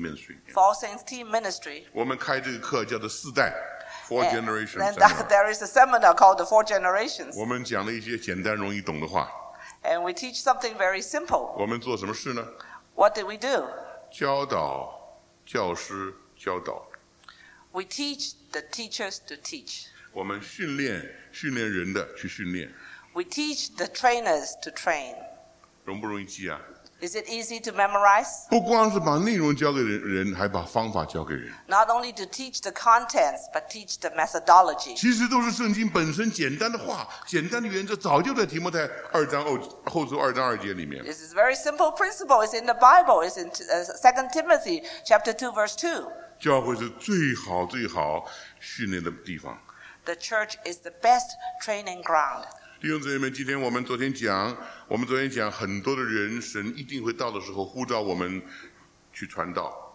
Ministry, 我们开这个课叫做4代 ，Four and Generations then Seminar。 there is a seminar called the 4 Generations. 我们讲了一些简单容易懂的话。 And we teach something very simple. 我们做什么事呢？ What did we do? 教导、教师、教导。 We teach the teachers to teach. 我们训练人的去训练， We teach the trainers to train. 容不容易记啊？ Is it easy to memorize? 不光是把内容教给人，还把方法教给人。 Not only to teach the contents, but teach the methodology. 其实都是圣经本身简单的话、简单的原则，早就在提摩太2章后书2章2节里面。 This is a very simple principle. It's in the Bible. It's in 2 Timothy chapter 2, verse 2. 教会是最好训练的地方。 The church is the best training ground. 弟兄姊妹们，我们昨天讲很多的人，神一定会到的时候呼召我们去传道。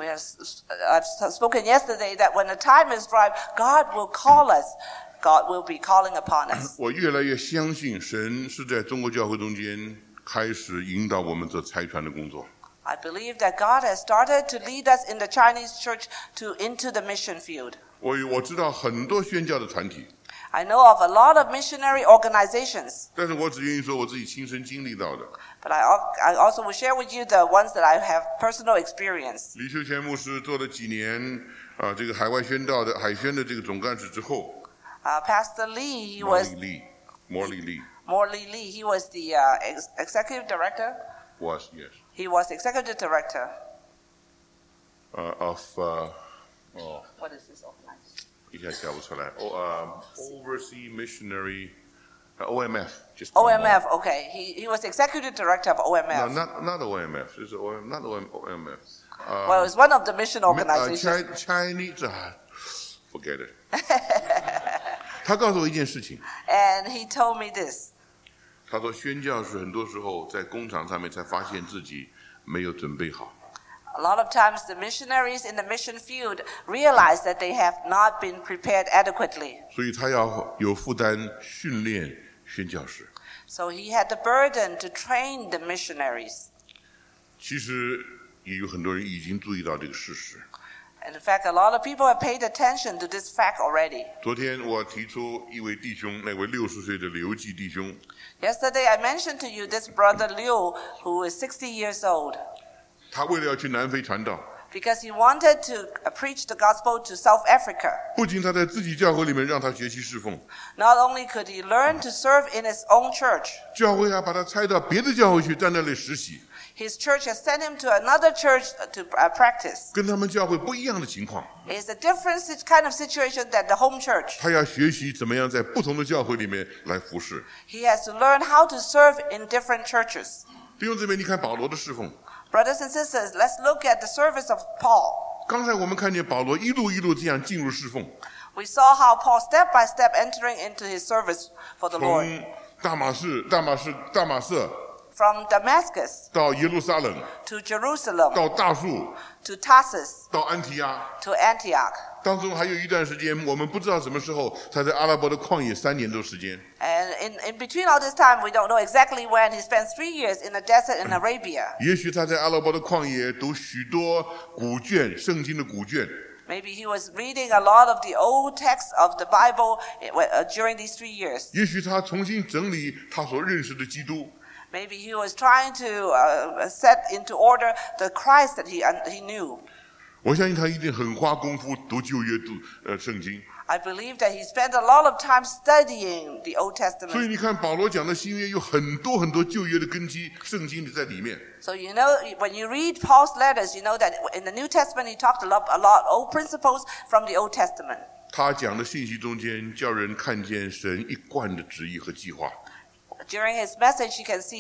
I've spoken yesterday that when the time is right, God will call us. God will be calling upon us. 我越来越相信，神是在中国教会中间开始引导我们做差传的工作。 I believe that God has started to lead us in the Chinese church into the mission field. 我知道很多宣教的团体， I know of a lot of missionary organizations, 但是我只愿意说我自己亲身经历到的。 but I also will share with you the ones that I have personal experience. 李秀全牧师做了几年这个海外宣道的海宣的这个总干事之后， Pastor Lee, he was Morley Lee Morley Lee. He was the executive director. was yes He was executive director. of What is this organization? 一下叫不出来oversee missionary OMF. Just OMF, okay. He was executive director of No, OMF. not OMF. It's not OMF. Well, it's one of the mission organizations. Chinese, forget it. 他告诉我一件事情， And he told me this. 他说宣教士很多时候在工厂上面才发现自己没有准备好。 A lot of times the missionaries in the mission field realize that they have not been prepared adequately. 所以他要有负担训练宣教士。 So he had the burden to train the missionaries. 其实也有很多人已经注意到这个事实。 And in fact, a lot of people have paid attention to this fact already. 昨天我提出一位弟兄，那位60岁的刘记弟兄， Yesterday I mentioned to you this brother Liu, who is 60 years old, 他为了要去南非传道， because he wanted to preach the gospel to South Africa. 不仅他在自己教会里面让他学习侍奉， Not only could he learn to serve in his own church, 教会还把他拆到别的教会去，在那里实习， his church has sent him to another church to practice. 跟他们教会不一样的情况。 It's a different kind of situation than the home church. 他要学习怎么样在不同的教会里面来服侍。 He has to learn how to serve in different churches. 弟兄姊妹，你看保罗的侍奉， Brothers and sisters, let's look at the service of Paul. 刚才我们看见保罗一路这样进入侍奉， We saw how Paul step by step entering into his service for the Lord. 从大马色 From Damascus 到耶路撒冷， to Jerusalem 到大树， to Tarsus 到安提阿， to Antioch. 当中还有一段时间，我们不知道什么时候他在阿拉伯的旷野3年多时间。 And in between all this time, we don't know exactly when, he spent 3 years in the desert in Arabia. 也许他在阿拉伯的旷野读许多古卷，圣经的古卷。 Maybe he was reading a lot of the old texts of the Bible during these 3 years. 也许他重新整理他所认识的基督。 Maybe he was trying to set into order the Christ that he knew. 我相信他一定很花功夫读旧约圣经。 I believe that he spent a lot of time studying the Old 所以 Testament. 你看保罗讲的新约有很多旧约的根基，圣经里在里面。 So you know, when you read Paul's letters, you know that in the New Testament he talked a lot old principles from the Old Testament. 他讲的信息中间，叫人看见神一贯的旨意和计划。 During his message,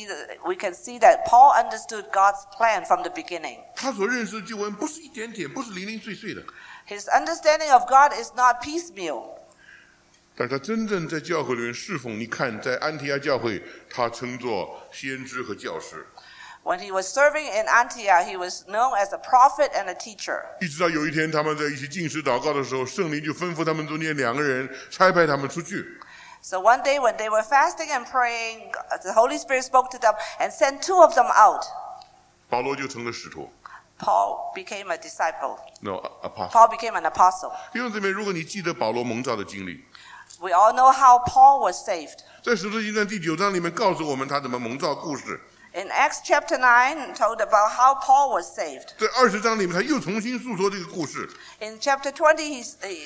we can see that Paul understood God's plan from the beginning. 他所认识的救恩不是一点点，不是零零碎碎的， His understanding of God is not piecemeal. 但是他真正在教会里面侍奉。你看，在安提亚教会，他称作先知和教师。 When he was serving in Antioch, he was known as a prophet and a teacher. 一直到有一天，他们在一起禁食祷告的时候，圣灵就吩咐他们中间2个人差派他们出去。 So one day when they were fasting and praying, the Holy Spirit spoke to them and sent 2 of them out. 保罗就成了使徒 Paul became a disciple. ，no apostle。 Paul became an apostle. 弟兄姊妹，如果你记得保罗蒙召的经历， We all know how Paul was saved. 在使徒行传第9章里面告诉我们他怎么蒙召故事。 In Acts chapter 9, told about how Paul was saved. 在20章里面，他又重新诉说这个故事。 In chapter 20,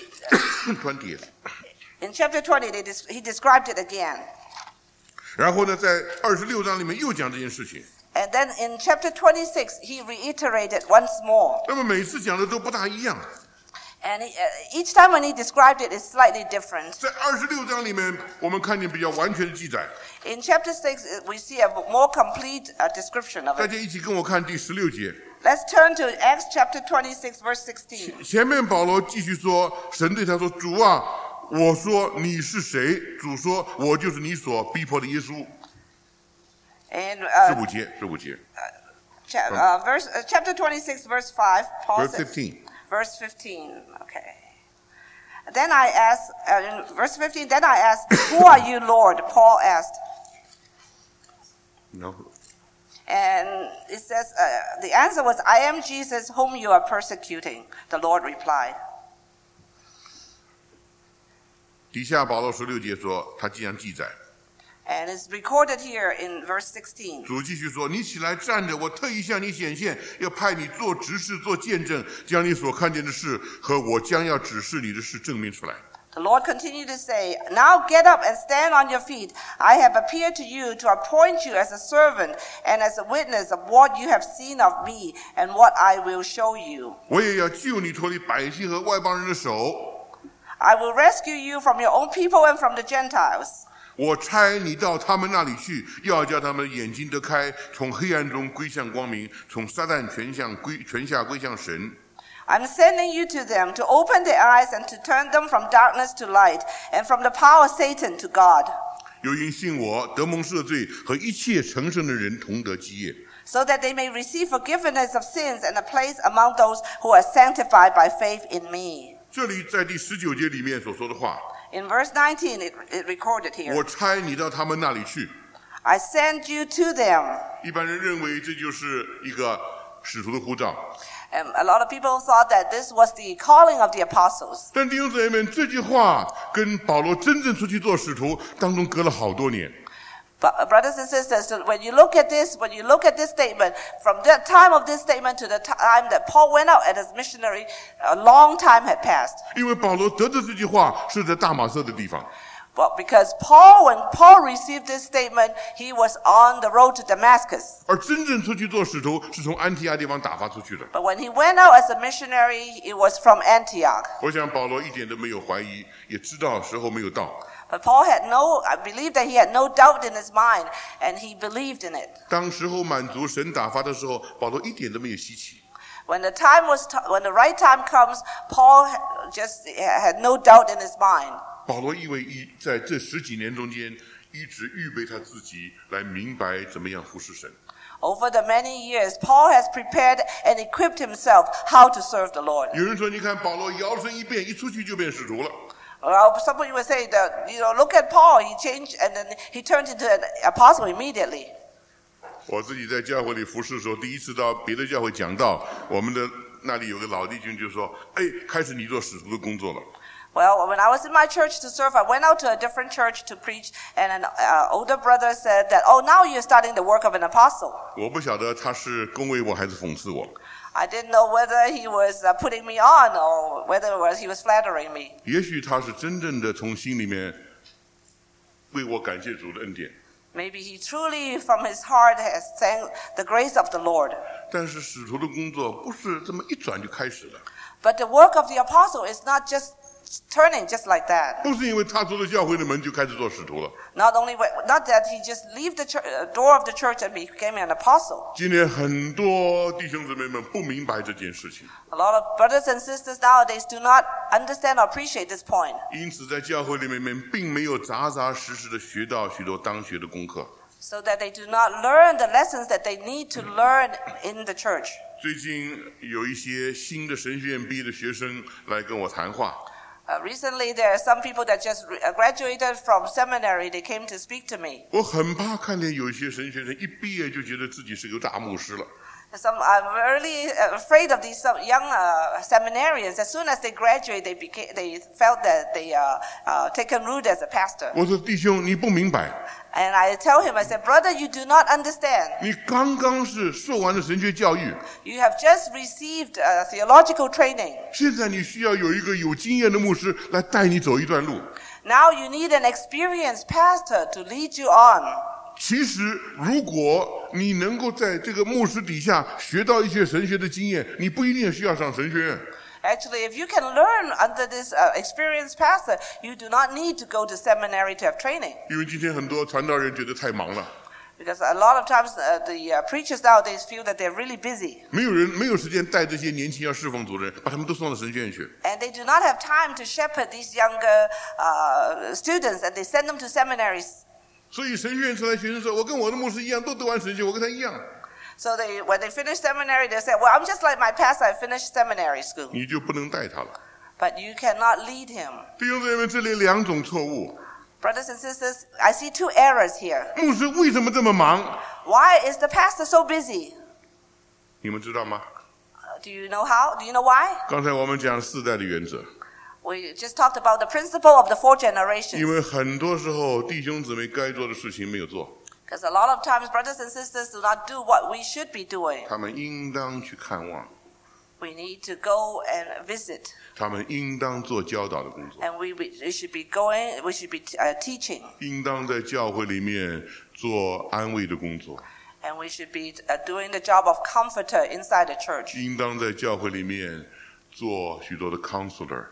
20， in chapter 20 he described it again. 然后呢，在26章里面又讲这件事情。 And then in chapter 26, he reiterated once more. 那么每次讲的都不大一样。 And each time when he described it, it's slightly different. 在26章里面，我们看见比较完全的记载。 In chapter 6, we see a more complete description of 大 it. 家一起跟我看第16节。 Let's turn to Acts chapter 26, verse 16. 前面保罗继续说，神对他说：“主啊，我说你是谁？”主说：“我就是你所逼迫的耶稣。” In 15节。 chapter 26, verse 5, Paul Verse says, 15. Verse 15, okay. Then I asked, in verse 15, then I asked, who are you, Lord? Paul asked. No. And it says, the answer was, I am Jesus whom you are persecuting. The Lord replied. 底下保罗16节说，他这样记载。 And it's recorded here in verse 16. 主继续说：“你起来站着，我特意向你显现，要派你做执事、做见证，将你所看见的事和我将要指示你的事证明出来。” The Lord continued to say, Now get up and stand on your feet. I have appeared to you to appoint you as a servant and as a witness of what you have seen of me and what I will show you. 我也要救你脱离百姓和外邦人的手， I will rescue you from your own people and from the Gentiles. 我差你到他们那里去，要叫他们眼睛得开，从黑暗中归向光明，从撒旦权下归向神。 I'm sending you to them to open their eyes and to turn them from darkness to light and from the power of Satan to God. 又因信我得蒙赦罪，和一切成圣的人同得基业。 So that they may receive forgiveness of sins and a place among those who are sanctified by faith in me. 这里在第19节里面所说的话。 In verse 19, it recorded here. 我差你到他们那里去。 I send you to them. 一般人认为这就是一个使徒的呼召。 A lot of people thought that this was the calling of the apostles. 但弟兄姊妹们，这句话跟保罗真正出去做使徒当中隔了好多年。 But brothers and sisters, when you look at this statement, from the time of this statement to the time that Paul went out as a missionary, a long time had passed. 因为保罗得知这句话是在大马色的地方。 But because when Paul received this statement, he was on the road to Damascus. 而真正出去做使徒是从安提阿地方打发出去的。 But when he went out as a missionary, it was from Antioch. 我想保罗一点都没有怀疑，也知道时候没有到。 But Paul I believe that he had no doubt in his mind, and he believed in it. 当时候满足神打发的时候，保罗一点都没有稀奇。 When the right time comes, Paul just had no doubt in his mind. 保罗因为在这10几年中间，一直预备他自己来明白怎么样服侍神。 Over the many years, Paul has prepared and equipped himself how to serve the Lord. 有人说，你看保罗摇身一变，一出去就变使徒了。 Well, somebody would say that, look at Paul, he changed and then he turned into an apostle immediately. 我自己在教会里服侍的时候，第一次到别的教会讲道，我们的那里有个老弟兄就说：“哎，开始你做使徒的工作了。” Well, when I was in my church to serve, I went out to a different church to preach, and an older brother said that, "Oh, now you're starting the work of an apostle." 我不晓得他是恭维我还是讽刺我。 I didn't know whether he was putting me on or whether he was flattering me. 也许他是真正的从心里面为我感谢主的恩典。 Maybe he truly, from his heart, has thanked the grace of the Lord. 但是使徒的工作不是这么一转就开始了。 But the work of the apostle is not just turning just like that. 不是因为他出了教会的门就开始做使徒了。 Not that he just leave the door of the church and became an apostle. 今天很多弟兄姊妹们不明白这件事情。 A lot of brothers and sisters nowadays do not understand or appreciate this point. 因此，在教会里面并没有扎扎实实的学到许多当学的功课。 So that they do not learn the lessons that they need to learn in the church. 最近有一些新的神学院毕业的学生来跟我谈话。 Recently, there are some people that just graduated from seminary. They came to speak to me. 我很怕看见有一些神学生一毕业就觉得自己是个大牧师了。 I'm really afraid of these young seminarians. As soon as they graduate, they felt that they taken root as a pastor. 我说弟兄，你不明白。 And I tell him, I said, brother, you do not understand. 你刚刚是受完了神学教育。 You have just received theological training. 现在你需要有一个有经验的牧师来带你走一段路。 Now you need an experienced pastor to lead you on. 其实，如果你能够在这个牧师底下学到一些神学的经验，你不一定需要上神学院。 Actually, if you can learn under this experienced pastor, you do not need to go to seminary to have training. 因为今天很多传道人觉得太忙了。 Because a lot of times the preachers nowadays feel that they're really busy. 没有时间带这些年轻要侍奉主的人，把他们都送到神学院去。 And they do not have time to shepherd these younger students, and they send them to seminaries. 所以神学院出来学生说：“我跟我的牧师一样，都读完神学，我跟他一样。” So when they finish seminary, they say, "Well, I'm just like my pastor. I finished seminary school." 你就不能带他了。 But you cannot lead him. 弟兄姊妹，这里2种错误。 Brothers and sisters, I see 2 errors here. 牧师为什么这么忙？ Why is the pastor so busy? 你们知道吗？ Do you know how? Do you know why? 刚才我们讲4代的原则。 We just talked about the principle of the 4 generations. 因为很多时候弟兄姊妹该做的事情没有做。 Because a lot of times brothers and sisters do not do what we should be doing. 他们应当去看望。 We need to go and visit. 他们应当做教导的工作。 And we should be going. We should be teaching. 应当在教会里面做安慰的工作。 And we should be doing the job of comforter inside the church. 应当在教会里面做许多的 counselor。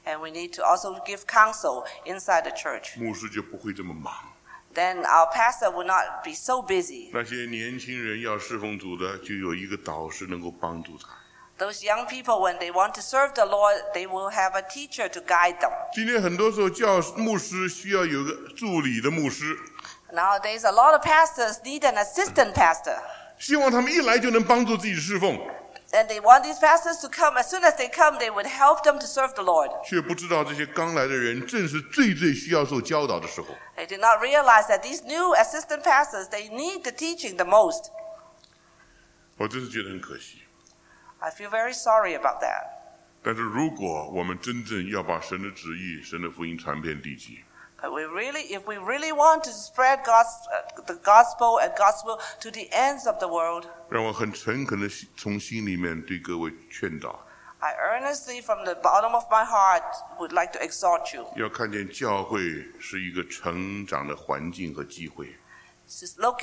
And we need to also give counsel inside the church. 牧师就不会这么忙。 Then our pastor will not be so busy. 那些年轻人要侍奉主的，就有一个导师能够帮助他。 Those young people, when they want to serve the Lord, they will have a teacher to guide them. 今天很多时候牧师需要有个助理的牧师， Nowadays, a lot of pastors need an assistant pastor. 希望他们一来就能帮助自己侍奉， And they want these pastors to come. As soon as they come, they would help them to serve the Lord. 却不知道这些刚来的人正是最需要受教导的时候。 They do not realize that these new assistant pastors, they need the teaching the most. 我真是觉得很可惜。 I feel very sorry about that. 但是如果我们真正要把神的旨意、神的福音传遍地极， But if we really want to spread the gospel and gospel to the ends of the world, 让我很诚恳的从心里面对各位劝导， I earnestly, from the bottom of my heart, would like to exhort you. 要看见教会是一个成长的环境和机会。 Just look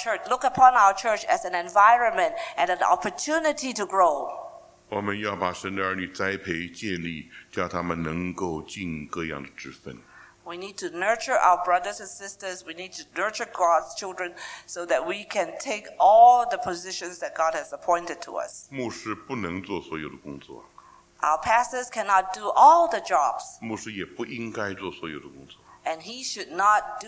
upon our church as an environment and an opportunity to grow. 我们要把神的儿女栽培建立，叫他们能够尽各样的职分。 We need to nurture our brothers and sisters. We need to nurture God's children so that we can take all the positions that God has appointed to us. 牧师不能做所有的工作， Our pastors cannot do all the jobs, 牧师也不应该做所有的工作。 and he should not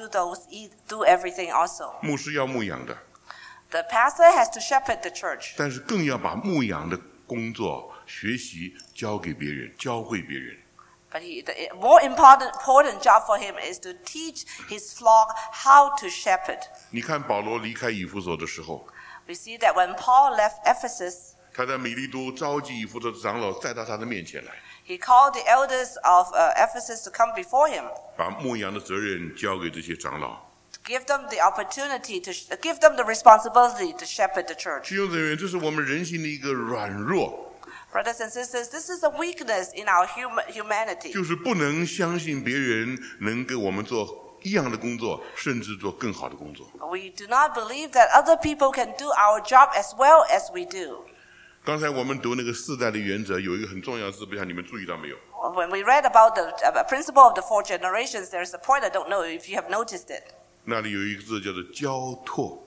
do everything also. 牧师要牧养的， The pastor has to shepherd the church, 但是更要把牧养的工作、学习交给别人，教会别人。 but the more important job for him is to teach his flock how to shepherd. 你看保罗离开以弗所的时候， We see that when Paul left Ephesus, 他在米利都召集以弗所的长老带到他的面前来， he called the elders of Ephesus to come before him, 把牧养的责任交给这些长老。 give them the opportunity give them the responsibility to shepherd the church. 弟兄姊妹，这是我们人性的一个软弱， Brothers and sisters, this is a weakness in our humanity. 就是不能相信别人能给我们做一样的工作，甚至做更好的工作。 We do not believe that other people can do our job as well as we do. 刚才我们读那个四代的原则，有一个很重要的字，不知道你们注意到没有？ When we read about the principle of the 4 generations, there's a point I don't know if you have noticed it. 那里有一个字叫做交托，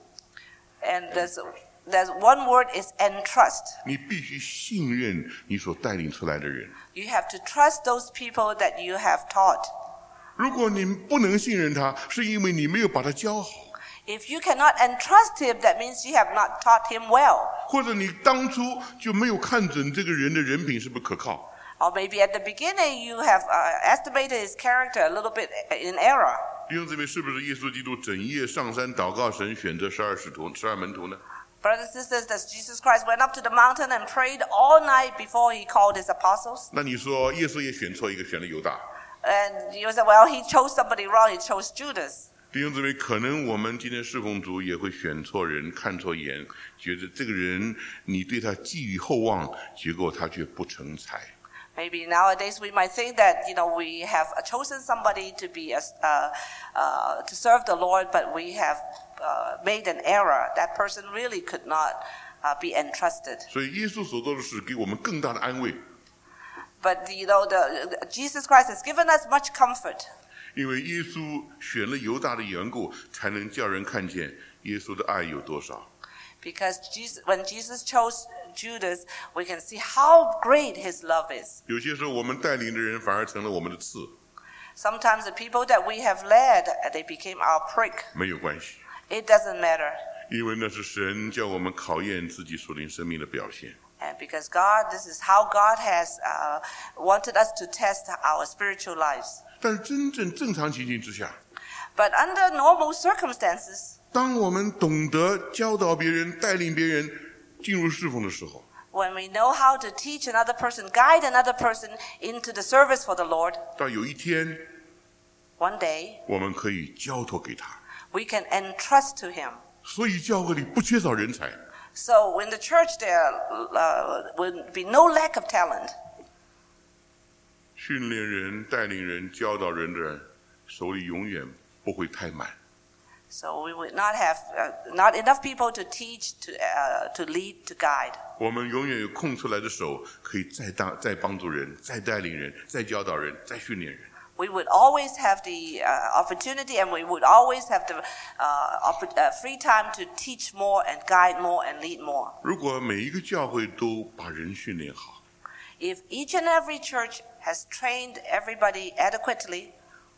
And there's one word is entrust. 你必须信任你所带领出来的人。 You have to trust those people that you have taught. 如果你不能信任他，是因为你没有把他教好， If you cannot entrust him, that means you have not taught him well. 或者你当初就没有看准这个人的人品是不是可靠。 Or maybe at the beginning you have estimated his character a little bit in error. 弟兄姊妹，是不是耶稣基督整夜上山祷告神，选择12门徒呢？ Brothers and sisters, that Jesus Christ went up to the mountain and prayed all night before he called his apostles. 那你说耶稣也选错一个，选了犹大。 And you say, well, he chose somebody wrong, he chose Judas. 弟兄姊妹，可能我们今天侍奉主也会选错人，看错眼，觉得这个人你对他寄予厚望，结果他却不成才。 Maybe nowadays we might think that we have chosen somebody to be to serve the Lord, but we have made an error. That person really could not be entrusted. 所以耶稣所做的事给我们更大的安慰， But Jesus Christ has given us much comfort. 因为耶稣选了犹大的缘故，才能叫人看见耶稣的爱有多少。 Because when Jesus chose Judas, we can see how great his love is. 有些时候我们带领的人反而成了我们的刺， Sometimes the people that we have led, they became our prick. 没有关系， It doesn't matter. 因为那是神叫我们考验自己属灵生命的表现。 And because this is how God has wanted us to test our spiritual lives. 但是真正正常情形之下， But under normal circumstances, 当我们懂得教导别人、带领别人进入侍奉的时候， when we know how to teach another person, guide another person into the service for the Lord, 到有一天 one day 我们可以交托给他。 we can entrust to him. 所以教会里不缺少人才， So in the church there will be no lack of talent. 训练人、带领人、教导人的人手里永远不会太满。 So we would not have not enough people to teach, to lead, to guide. 我们永远有空出来的手，可以再帮助人，再带领人，再教导人，再训练人。 We would always have the opportunity, and we would always have the free time to teach more and guide more and lead more. 如果每一个教会都把人训练好， If each and every church has trained everybody adequately,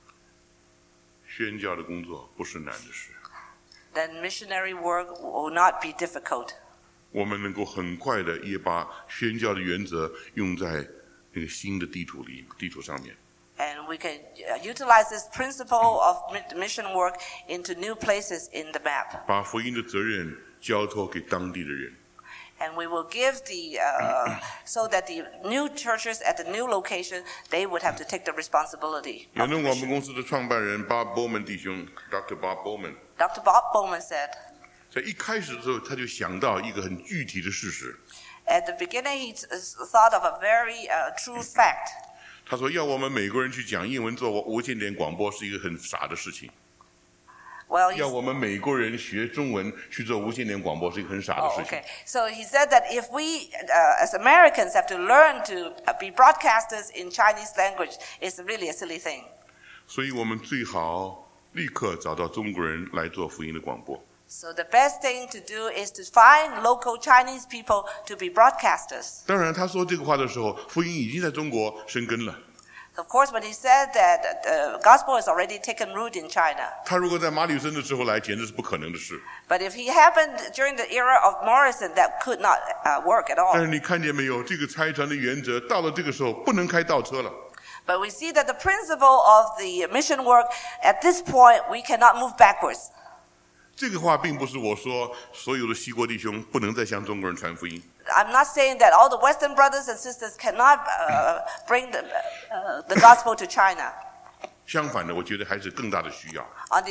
宣教的工作不是难的事， then missionary work will not be difficult. 我们能够很快的也把宣教的原则用在那个新的地图上面。 And we can utilize this principle of mission work into new places in the map. 把福音的责任交托给当地的人。 And we will give so that the new churches at the new location, they would have to take the responsibility. 远东广播公司的创办人 Bob Bowman 弟兄 ，Dr. Bob Bowman， Dr. Bob Bowman said, 在一开始的时候，他就想到一个很具体的事实。 at the beginning, he thought of a very true fact. 他说，要我们美国人去讲英文做无线电广播是一个很傻的事情。 Well, 要我们美国人学中文去做无线电广播是一个很傻的事情。 okay. So he said that if we, as Americans, have to learn to be broadcasters in Chinese language, it's really a silly thing. 所以我们最好立刻找到中国人来做福音的广播。 So the best thing to do is to find local Chinese people to be broadcasters. 当然，他说这个话的时候，福音已经在中国生根了。 Of course, when he said that the gospel has already taken root in China. 他如果在马里森的时候来，简直是不可能的事。 But if he happened during the era of Morrison, that could not work at 但 all. 是你看见没有，这个差传的原则到了这个时候不能开倒车了。 But we see that the principle of the mission work, at this point, we cannot move backwards. 这个话并不是我说所有的西国弟兄不能再向中国人传福音。 I'm not saying that all the Western brothers and sisters cannot bring the gospel to China. 相反的，我觉得还是更大的需要。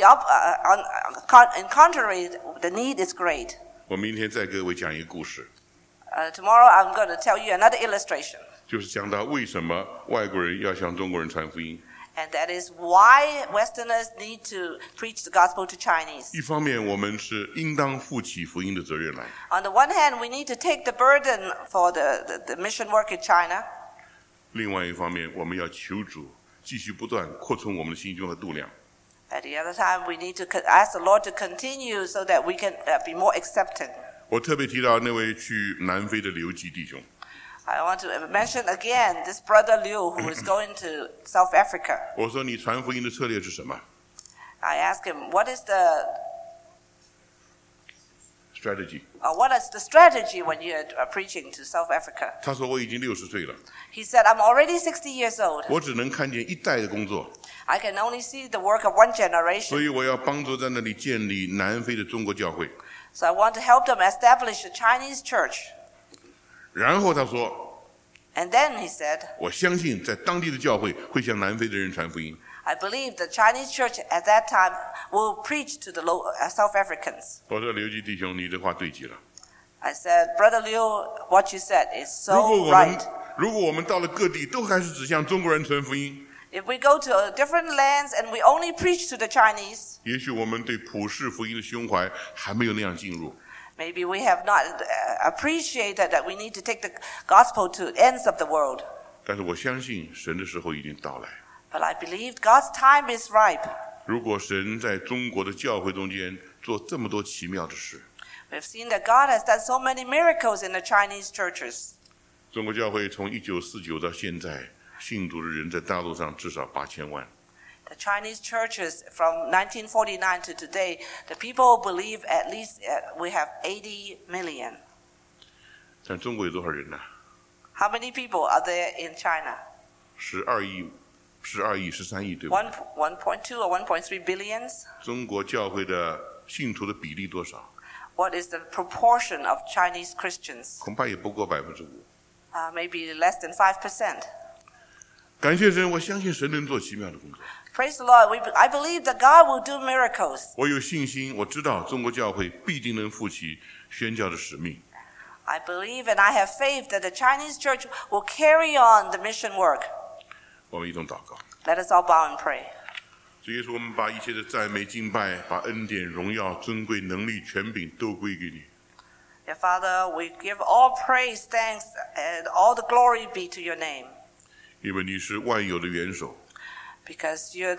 In contrary, the need is great. 我明天再给各位讲一个故事， Tomorrow I'm going to tell you another illustration. 就是讲到为什么外国人要向中国人传福音。 And that is why Westerners need to preach the gospel to Chinese. 一方面，我们是应当负起福音的责任来； On the one hand, we need to take the burden for the mission work in China. 另外一方面，我们要求主继续不断扩充我们的心胸和度量。 At the other time, we need to ask the Lord to continue so that we can be more accepting. 我特别提到那位去南非的刘基弟兄， I want to mention again this brother Liu who is going to South Africa. 我说你传福音的策略是什么 I asked him, what is the ？strategy。 strategy when you are preaching to South Africa? 他说我已经60岁了， He said, I'm already 60 years old. 我只能看见一代的工作， I can only see the work of one 所 generation. 以我要帮助在那里建立南非的中国教会。 So I want to help them establish a Chinese church. 然后他说， And then he said, 我相信在当地的教会会向南非的人传福音。 I believe the Chinese church at that time will preach to the South Africans. 我说刘基弟兄，你的话对极了。 I said, Brother Liu, what you said is 如果 so 我们 right. 到了各地都还是只向中国人传福音， If we go to different lands and we only preach to the Chinese, 也许我们对普世福音的胸怀还没有那样进入。 maybe we have not appreciated that we need to take the gospel to ends of the world. 但是我相信神的时候已经到来。 But I believe God's time is ripe. 如果神在中国的教会中间做这么多奇妙的事， We've seen that God has done so many miracles in the Chinese churches. 中国教会从1949到现在，信主的人在大陆上至少8000万。 The Chinese churches from 1949 to today, the people believe at least we have 80 million. 但中国有多少人呢、 How many people are there in China? 12亿、13亿，对吧？ 1.2 or 1.3 billions? 中国教会的信徒的比例多少？ What is the proportion of Chinese Christians? 恐怕也不过5%。 Maybe less than 5%. 感谢神，我相信神能做奇妙的工作。 Praise the Lord. I believe that God will do miracles. 我有信心，我知道中国教会必定能负起宣教的使命。 I believe and I have faith that the Chinese church will carry on the mission work. 我们一同祷告， Let us all bow and pray. 主耶稣，我们把一切的赞美、敬拜，把恩典、荣耀、尊贵、能力、权柄都归给你。 Dear Father, we give all praise, thanks, and all the glory be to your name. 因为你是万有的元首， Because you're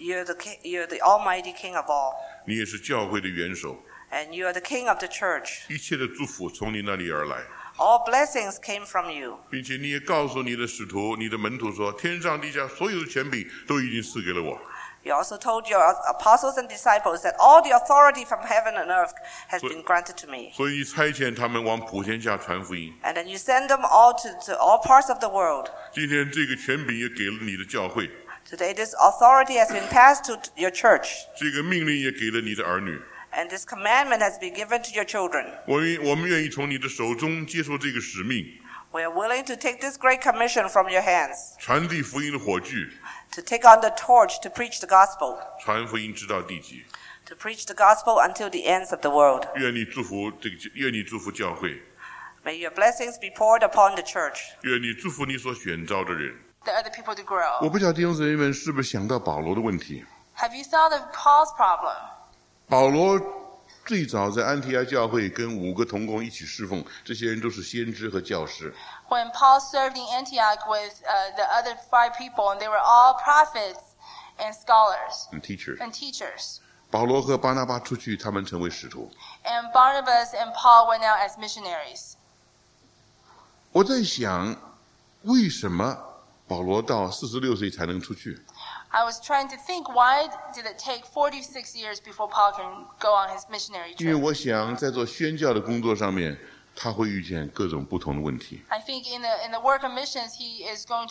the Almighty King of all, 你也是教会的元首， and you are the King of the church. 一切的祝福从你那里而来， All blessings came from you. 并且你也告诉你的使徒、你的门徒说：天上地下所有的权柄都已经赐给了我。 You also told your apostles and disciples that all the authority from heaven and earth has been granted to me. 所以你差遣他们往普天下传福音。 And then you send them all to all parts of the world. 今天这个权柄也给了你的教会， Today this authority has been passed to your church. 这个命令也给了你的儿女。 And this commandment has been given to your children. 我们愿意从你的手中接受这个使命， We are willing to take this great commission from your hands, 传递福音的火炬， to take on the torch to preach the gospel, 传福音直到地极。 to preach the gospel until the ends of the world. 愿你祝福教会， May your blessings be poured upon the church. 愿你祝福你所选召的人。 The other people to grow. 我不晓得弟兄姊妹们是不是想到保罗的问题？ Have you thought of Paul's problem? 保罗最早在安提阿教会跟5个同工一起侍奉，这些人都是先知和教师。 When Paul served in Antioch with the other 5 people, and they were all prophets and scholars teacher， and teachers. 保罗和巴拿巴出去，他们成为使徒。 And Barnabas and Paul went out as missionaries. 我在想，为什么保罗到46岁才能出去？ I was trying to think, why did it take 46 years before Paul can go on his missionary 因为 trip? 我想，在做宣教的工作上面，他会遇见各种不同的问题。 I think in the work of missions, he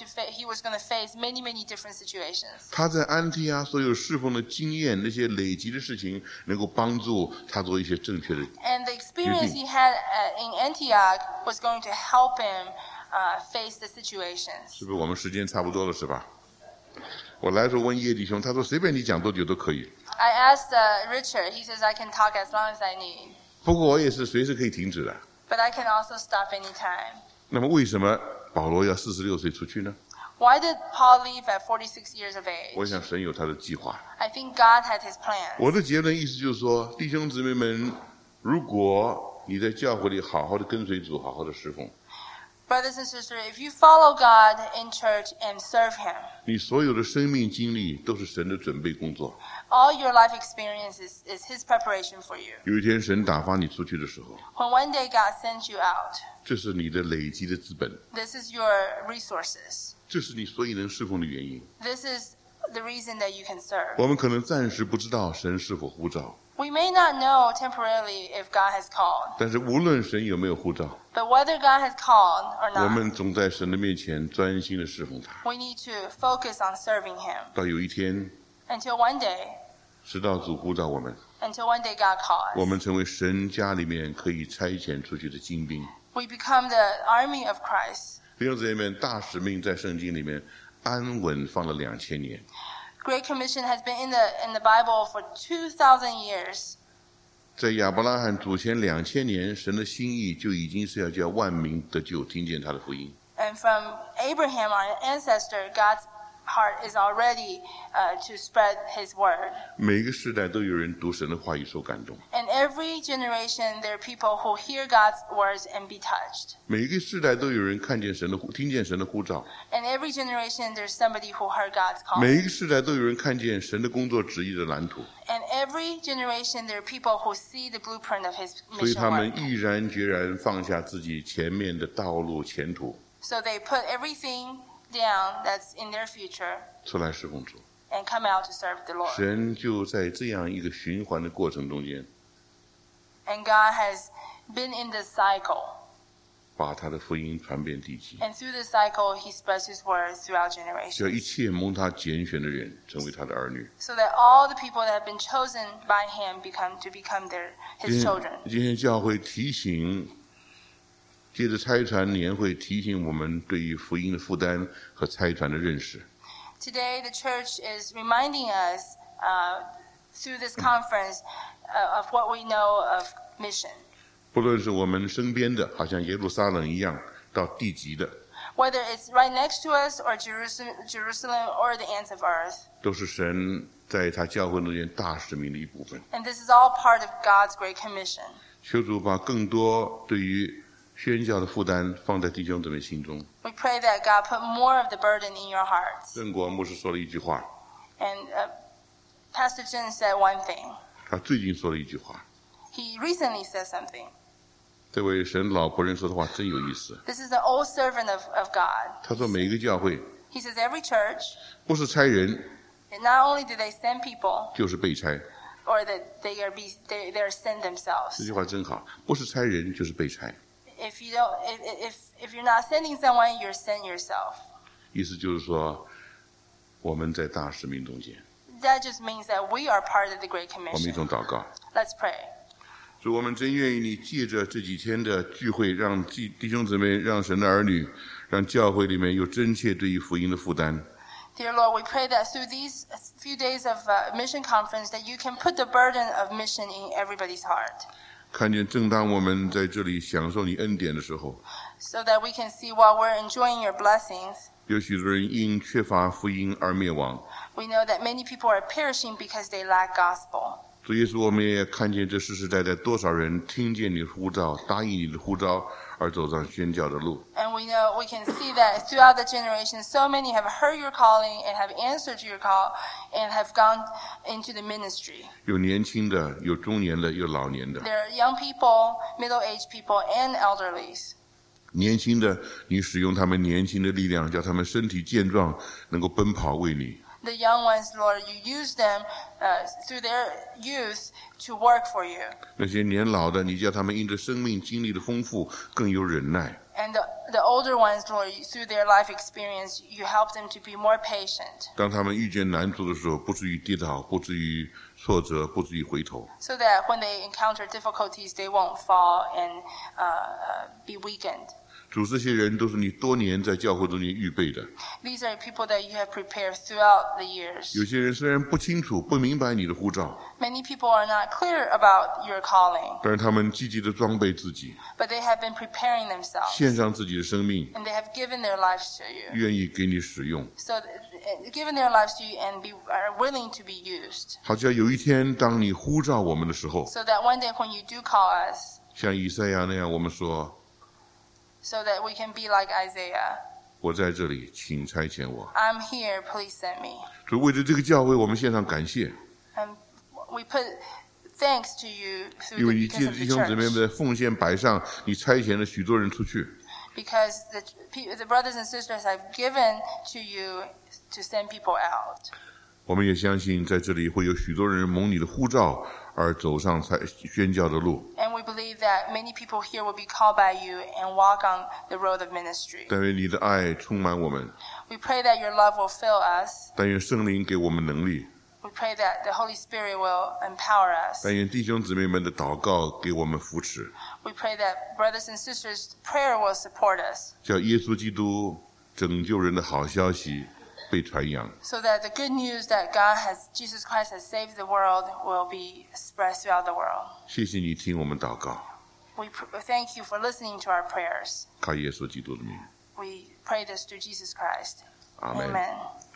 was going to face many different situations. 他在安提阿所有侍奉的经验，那些累积的事情，能够帮助他做一些正确的。 And the experience he had in Antioch was going to help him face the situations. 是不是我们时间差不多了，是吧？我来的时候问叶弟兄，他说随便你讲多久都可以。 I asked Richard. He says I can talk as long as I need, 不过我也是随时可以停止的。 but I can also stop anytime. 那么为什么保罗要46岁出去呢？ Why did Paul leave at 46 years of 我 age? 想神有他的计划。 I think God had his plans. 我的结论意思就是说，弟兄姊妹们，如果你在教会里好好的跟随主，好好的侍奉， Brothers and sisters, if you follow God in church and serve him, 你所有的生命经历都是神的准备工作。 all your life experiences is his preparation for you. 有一天神打发你出去的时候， When one day God sends you out, 这是你的累积的资本， this is your resources. 这是你所以能侍奉的原因。 This is the reason that you can serve. 我们可能暂时不知道神是否呼召， We may not know temporarily if God has called, 但是无论神有没有呼召， but whether God has called or 我 not, 们总在神的面前专心的侍奉他。 we need to focus on serving him 到有一天， until one day, 直到主呼召我们， until one day God 我 calls. 们成为神家里面可以差遣出去的精兵。 We become the army of Christ. 弟兄姊妹们，大使命在圣经里面安稳放了2000年。 Great Commission has been in the Bible for 2,000 years. 在亚伯拉罕祖先2000年，神的心意就已经是要叫万民得救，听见他的福音。 And from Abraham, our ancestor, God's heart is already to spread his word. 每个时代都有人读神的话语受感动， In every generation, there are people who hear God's words and be touched. 每个时代都有人看见神的听见神的呼召， In every generation, there's somebody who heard God's call. 每一个时代都有人看见神的工作旨意的蓝图， In every generation, there are people who see the blueprint of his 所以 mission 他们 work. 毅然决然放下自己前面的道路前途， So they put everything down that's in their future 出来侍奉主。 and come out to serve the Lord. 神就在这样一个循环的过程中间， And God has been in this cycle. 把他的福音传遍地极， And through this cycle, he spreads his word throughout 叫 generations. 一切蒙他拣选的人成为他的儿女。 So that all the people that have been chosen by him become his children. 今天教会提醒，借着差传年会提醒我们对于福音的负担和差传的认识。 Today, the church is reminding us through this conference of what we know of mission. 不论是我们身边的，好像耶路撒冷一样到地极的， whether it's right next to us or Jerusalem or the ends of earth. 都是神在他教会中间大使命的一部分。 And this is all part of God's great commission. 求主把更多对于宣教的负担放在弟兄姊妹心中。 We pray that God put more of the burden in your hearts. 郑国牧师说了一句话， And Pastor Jin said one thing. 他最近说了一句话， He recently said something. 这位神老仆人说的话真有意思。 This is an old servant of God. 他说每一个教会 He says every church, 不是差人， and not only do they send people, 就是被差。 or that they're sent 这 themselves. 句话真好，不是差人就是被差。 If you're not sending someone, you're sent yourself. 意思就是说，我们在大使命中间， That just means that we are part of the Great 我们一 Commission. 同祷告。 Let's pray. 主，我们真愿意你借着这几天的聚会，让弟兄姊妹、让神的儿女、让教会里面有真切对于福音的负担。 Dear Lord, we pray that through these few days of mission conference that you can put the burden of mission in everybody's heart. 看见正当我们在这里享受你恩典的时候， So that we can see while we're enjoying your blessings, 有许多人因缺乏福音而灭亡。 we know that many people are perishing because they lack gospel. 主耶稣，我们也看见这世世代代多少人听见你的呼召，答应你的呼召，而走上宣教的路。 And we can see that throughout the generations, so many have heard your calling and have answered to your call and have gone into the ministry. 有年轻的，有中年的，有老年的。 There are young people, middle-aged people, and elderlies. 年轻的，你使用他们年轻的力量，叫他们身体健壮，能够奔跑为你。 The young ones, Lord, you use them through their youth to work for you. 那些年老的，你叫他们因着生命经历的丰富，更有忍耐。 And the older ones, Lord, through their life experience, you help them to be more patient. 当他们遇见难处的时候，不至于跌倒，不至于挫折，不至于回头。 So that when they encounter difficulties, they won't fall and be weakened. 主，这些人都是你多年在教会中间预备的。 These are people that you have prepared throughout the years. 有些人虽然不清楚、不明白你的呼召， Many people are not clear about your calling, 但是他们积极的装备自己， but they have been preparing themselves, 献上自己的生命， and they have given their lives to you. 愿意给你使用。 So given their lives to you and are willing to be used. 好叫有一天，当你呼召我们的时候， So that one day when you do call us, 像以赛亚那样，我们说 so that we can be like Isaiah. 我在这里，请差遣我。 I'm here, please send me. 主，为了这个教会，我们献上感谢， And we put thanks to you 因 through 为你 because 借 of 弟 the 兄姊妹 church. 的奉献摆上，你差遣了许多人出去。 Because the brothers and sisters have given to you to send people out. 我们也相信，在这里会有许多人蒙你的呼召而走上宣教的路。 And we believe that many people here will be called by you and walk on the road of ministry. 但愿你的爱充满我们， We pray that your love will fill us. 但愿圣灵给我们能力， We pray that the Holy Spirit will empower us. 但愿弟兄姊妹们的祷告给我们扶持， We pray that brothers and sisters' prayer will support us, 叫耶稣基督拯救人的好消息被传扬。 so that the good news that Jesus Christ has saved the world will be spread throughout the world. 谢谢你听我们祷告， We thank you for listening to our prayers. 靠耶稣基督的名， We pray this through Jesus Christ. 阿门。 Amen.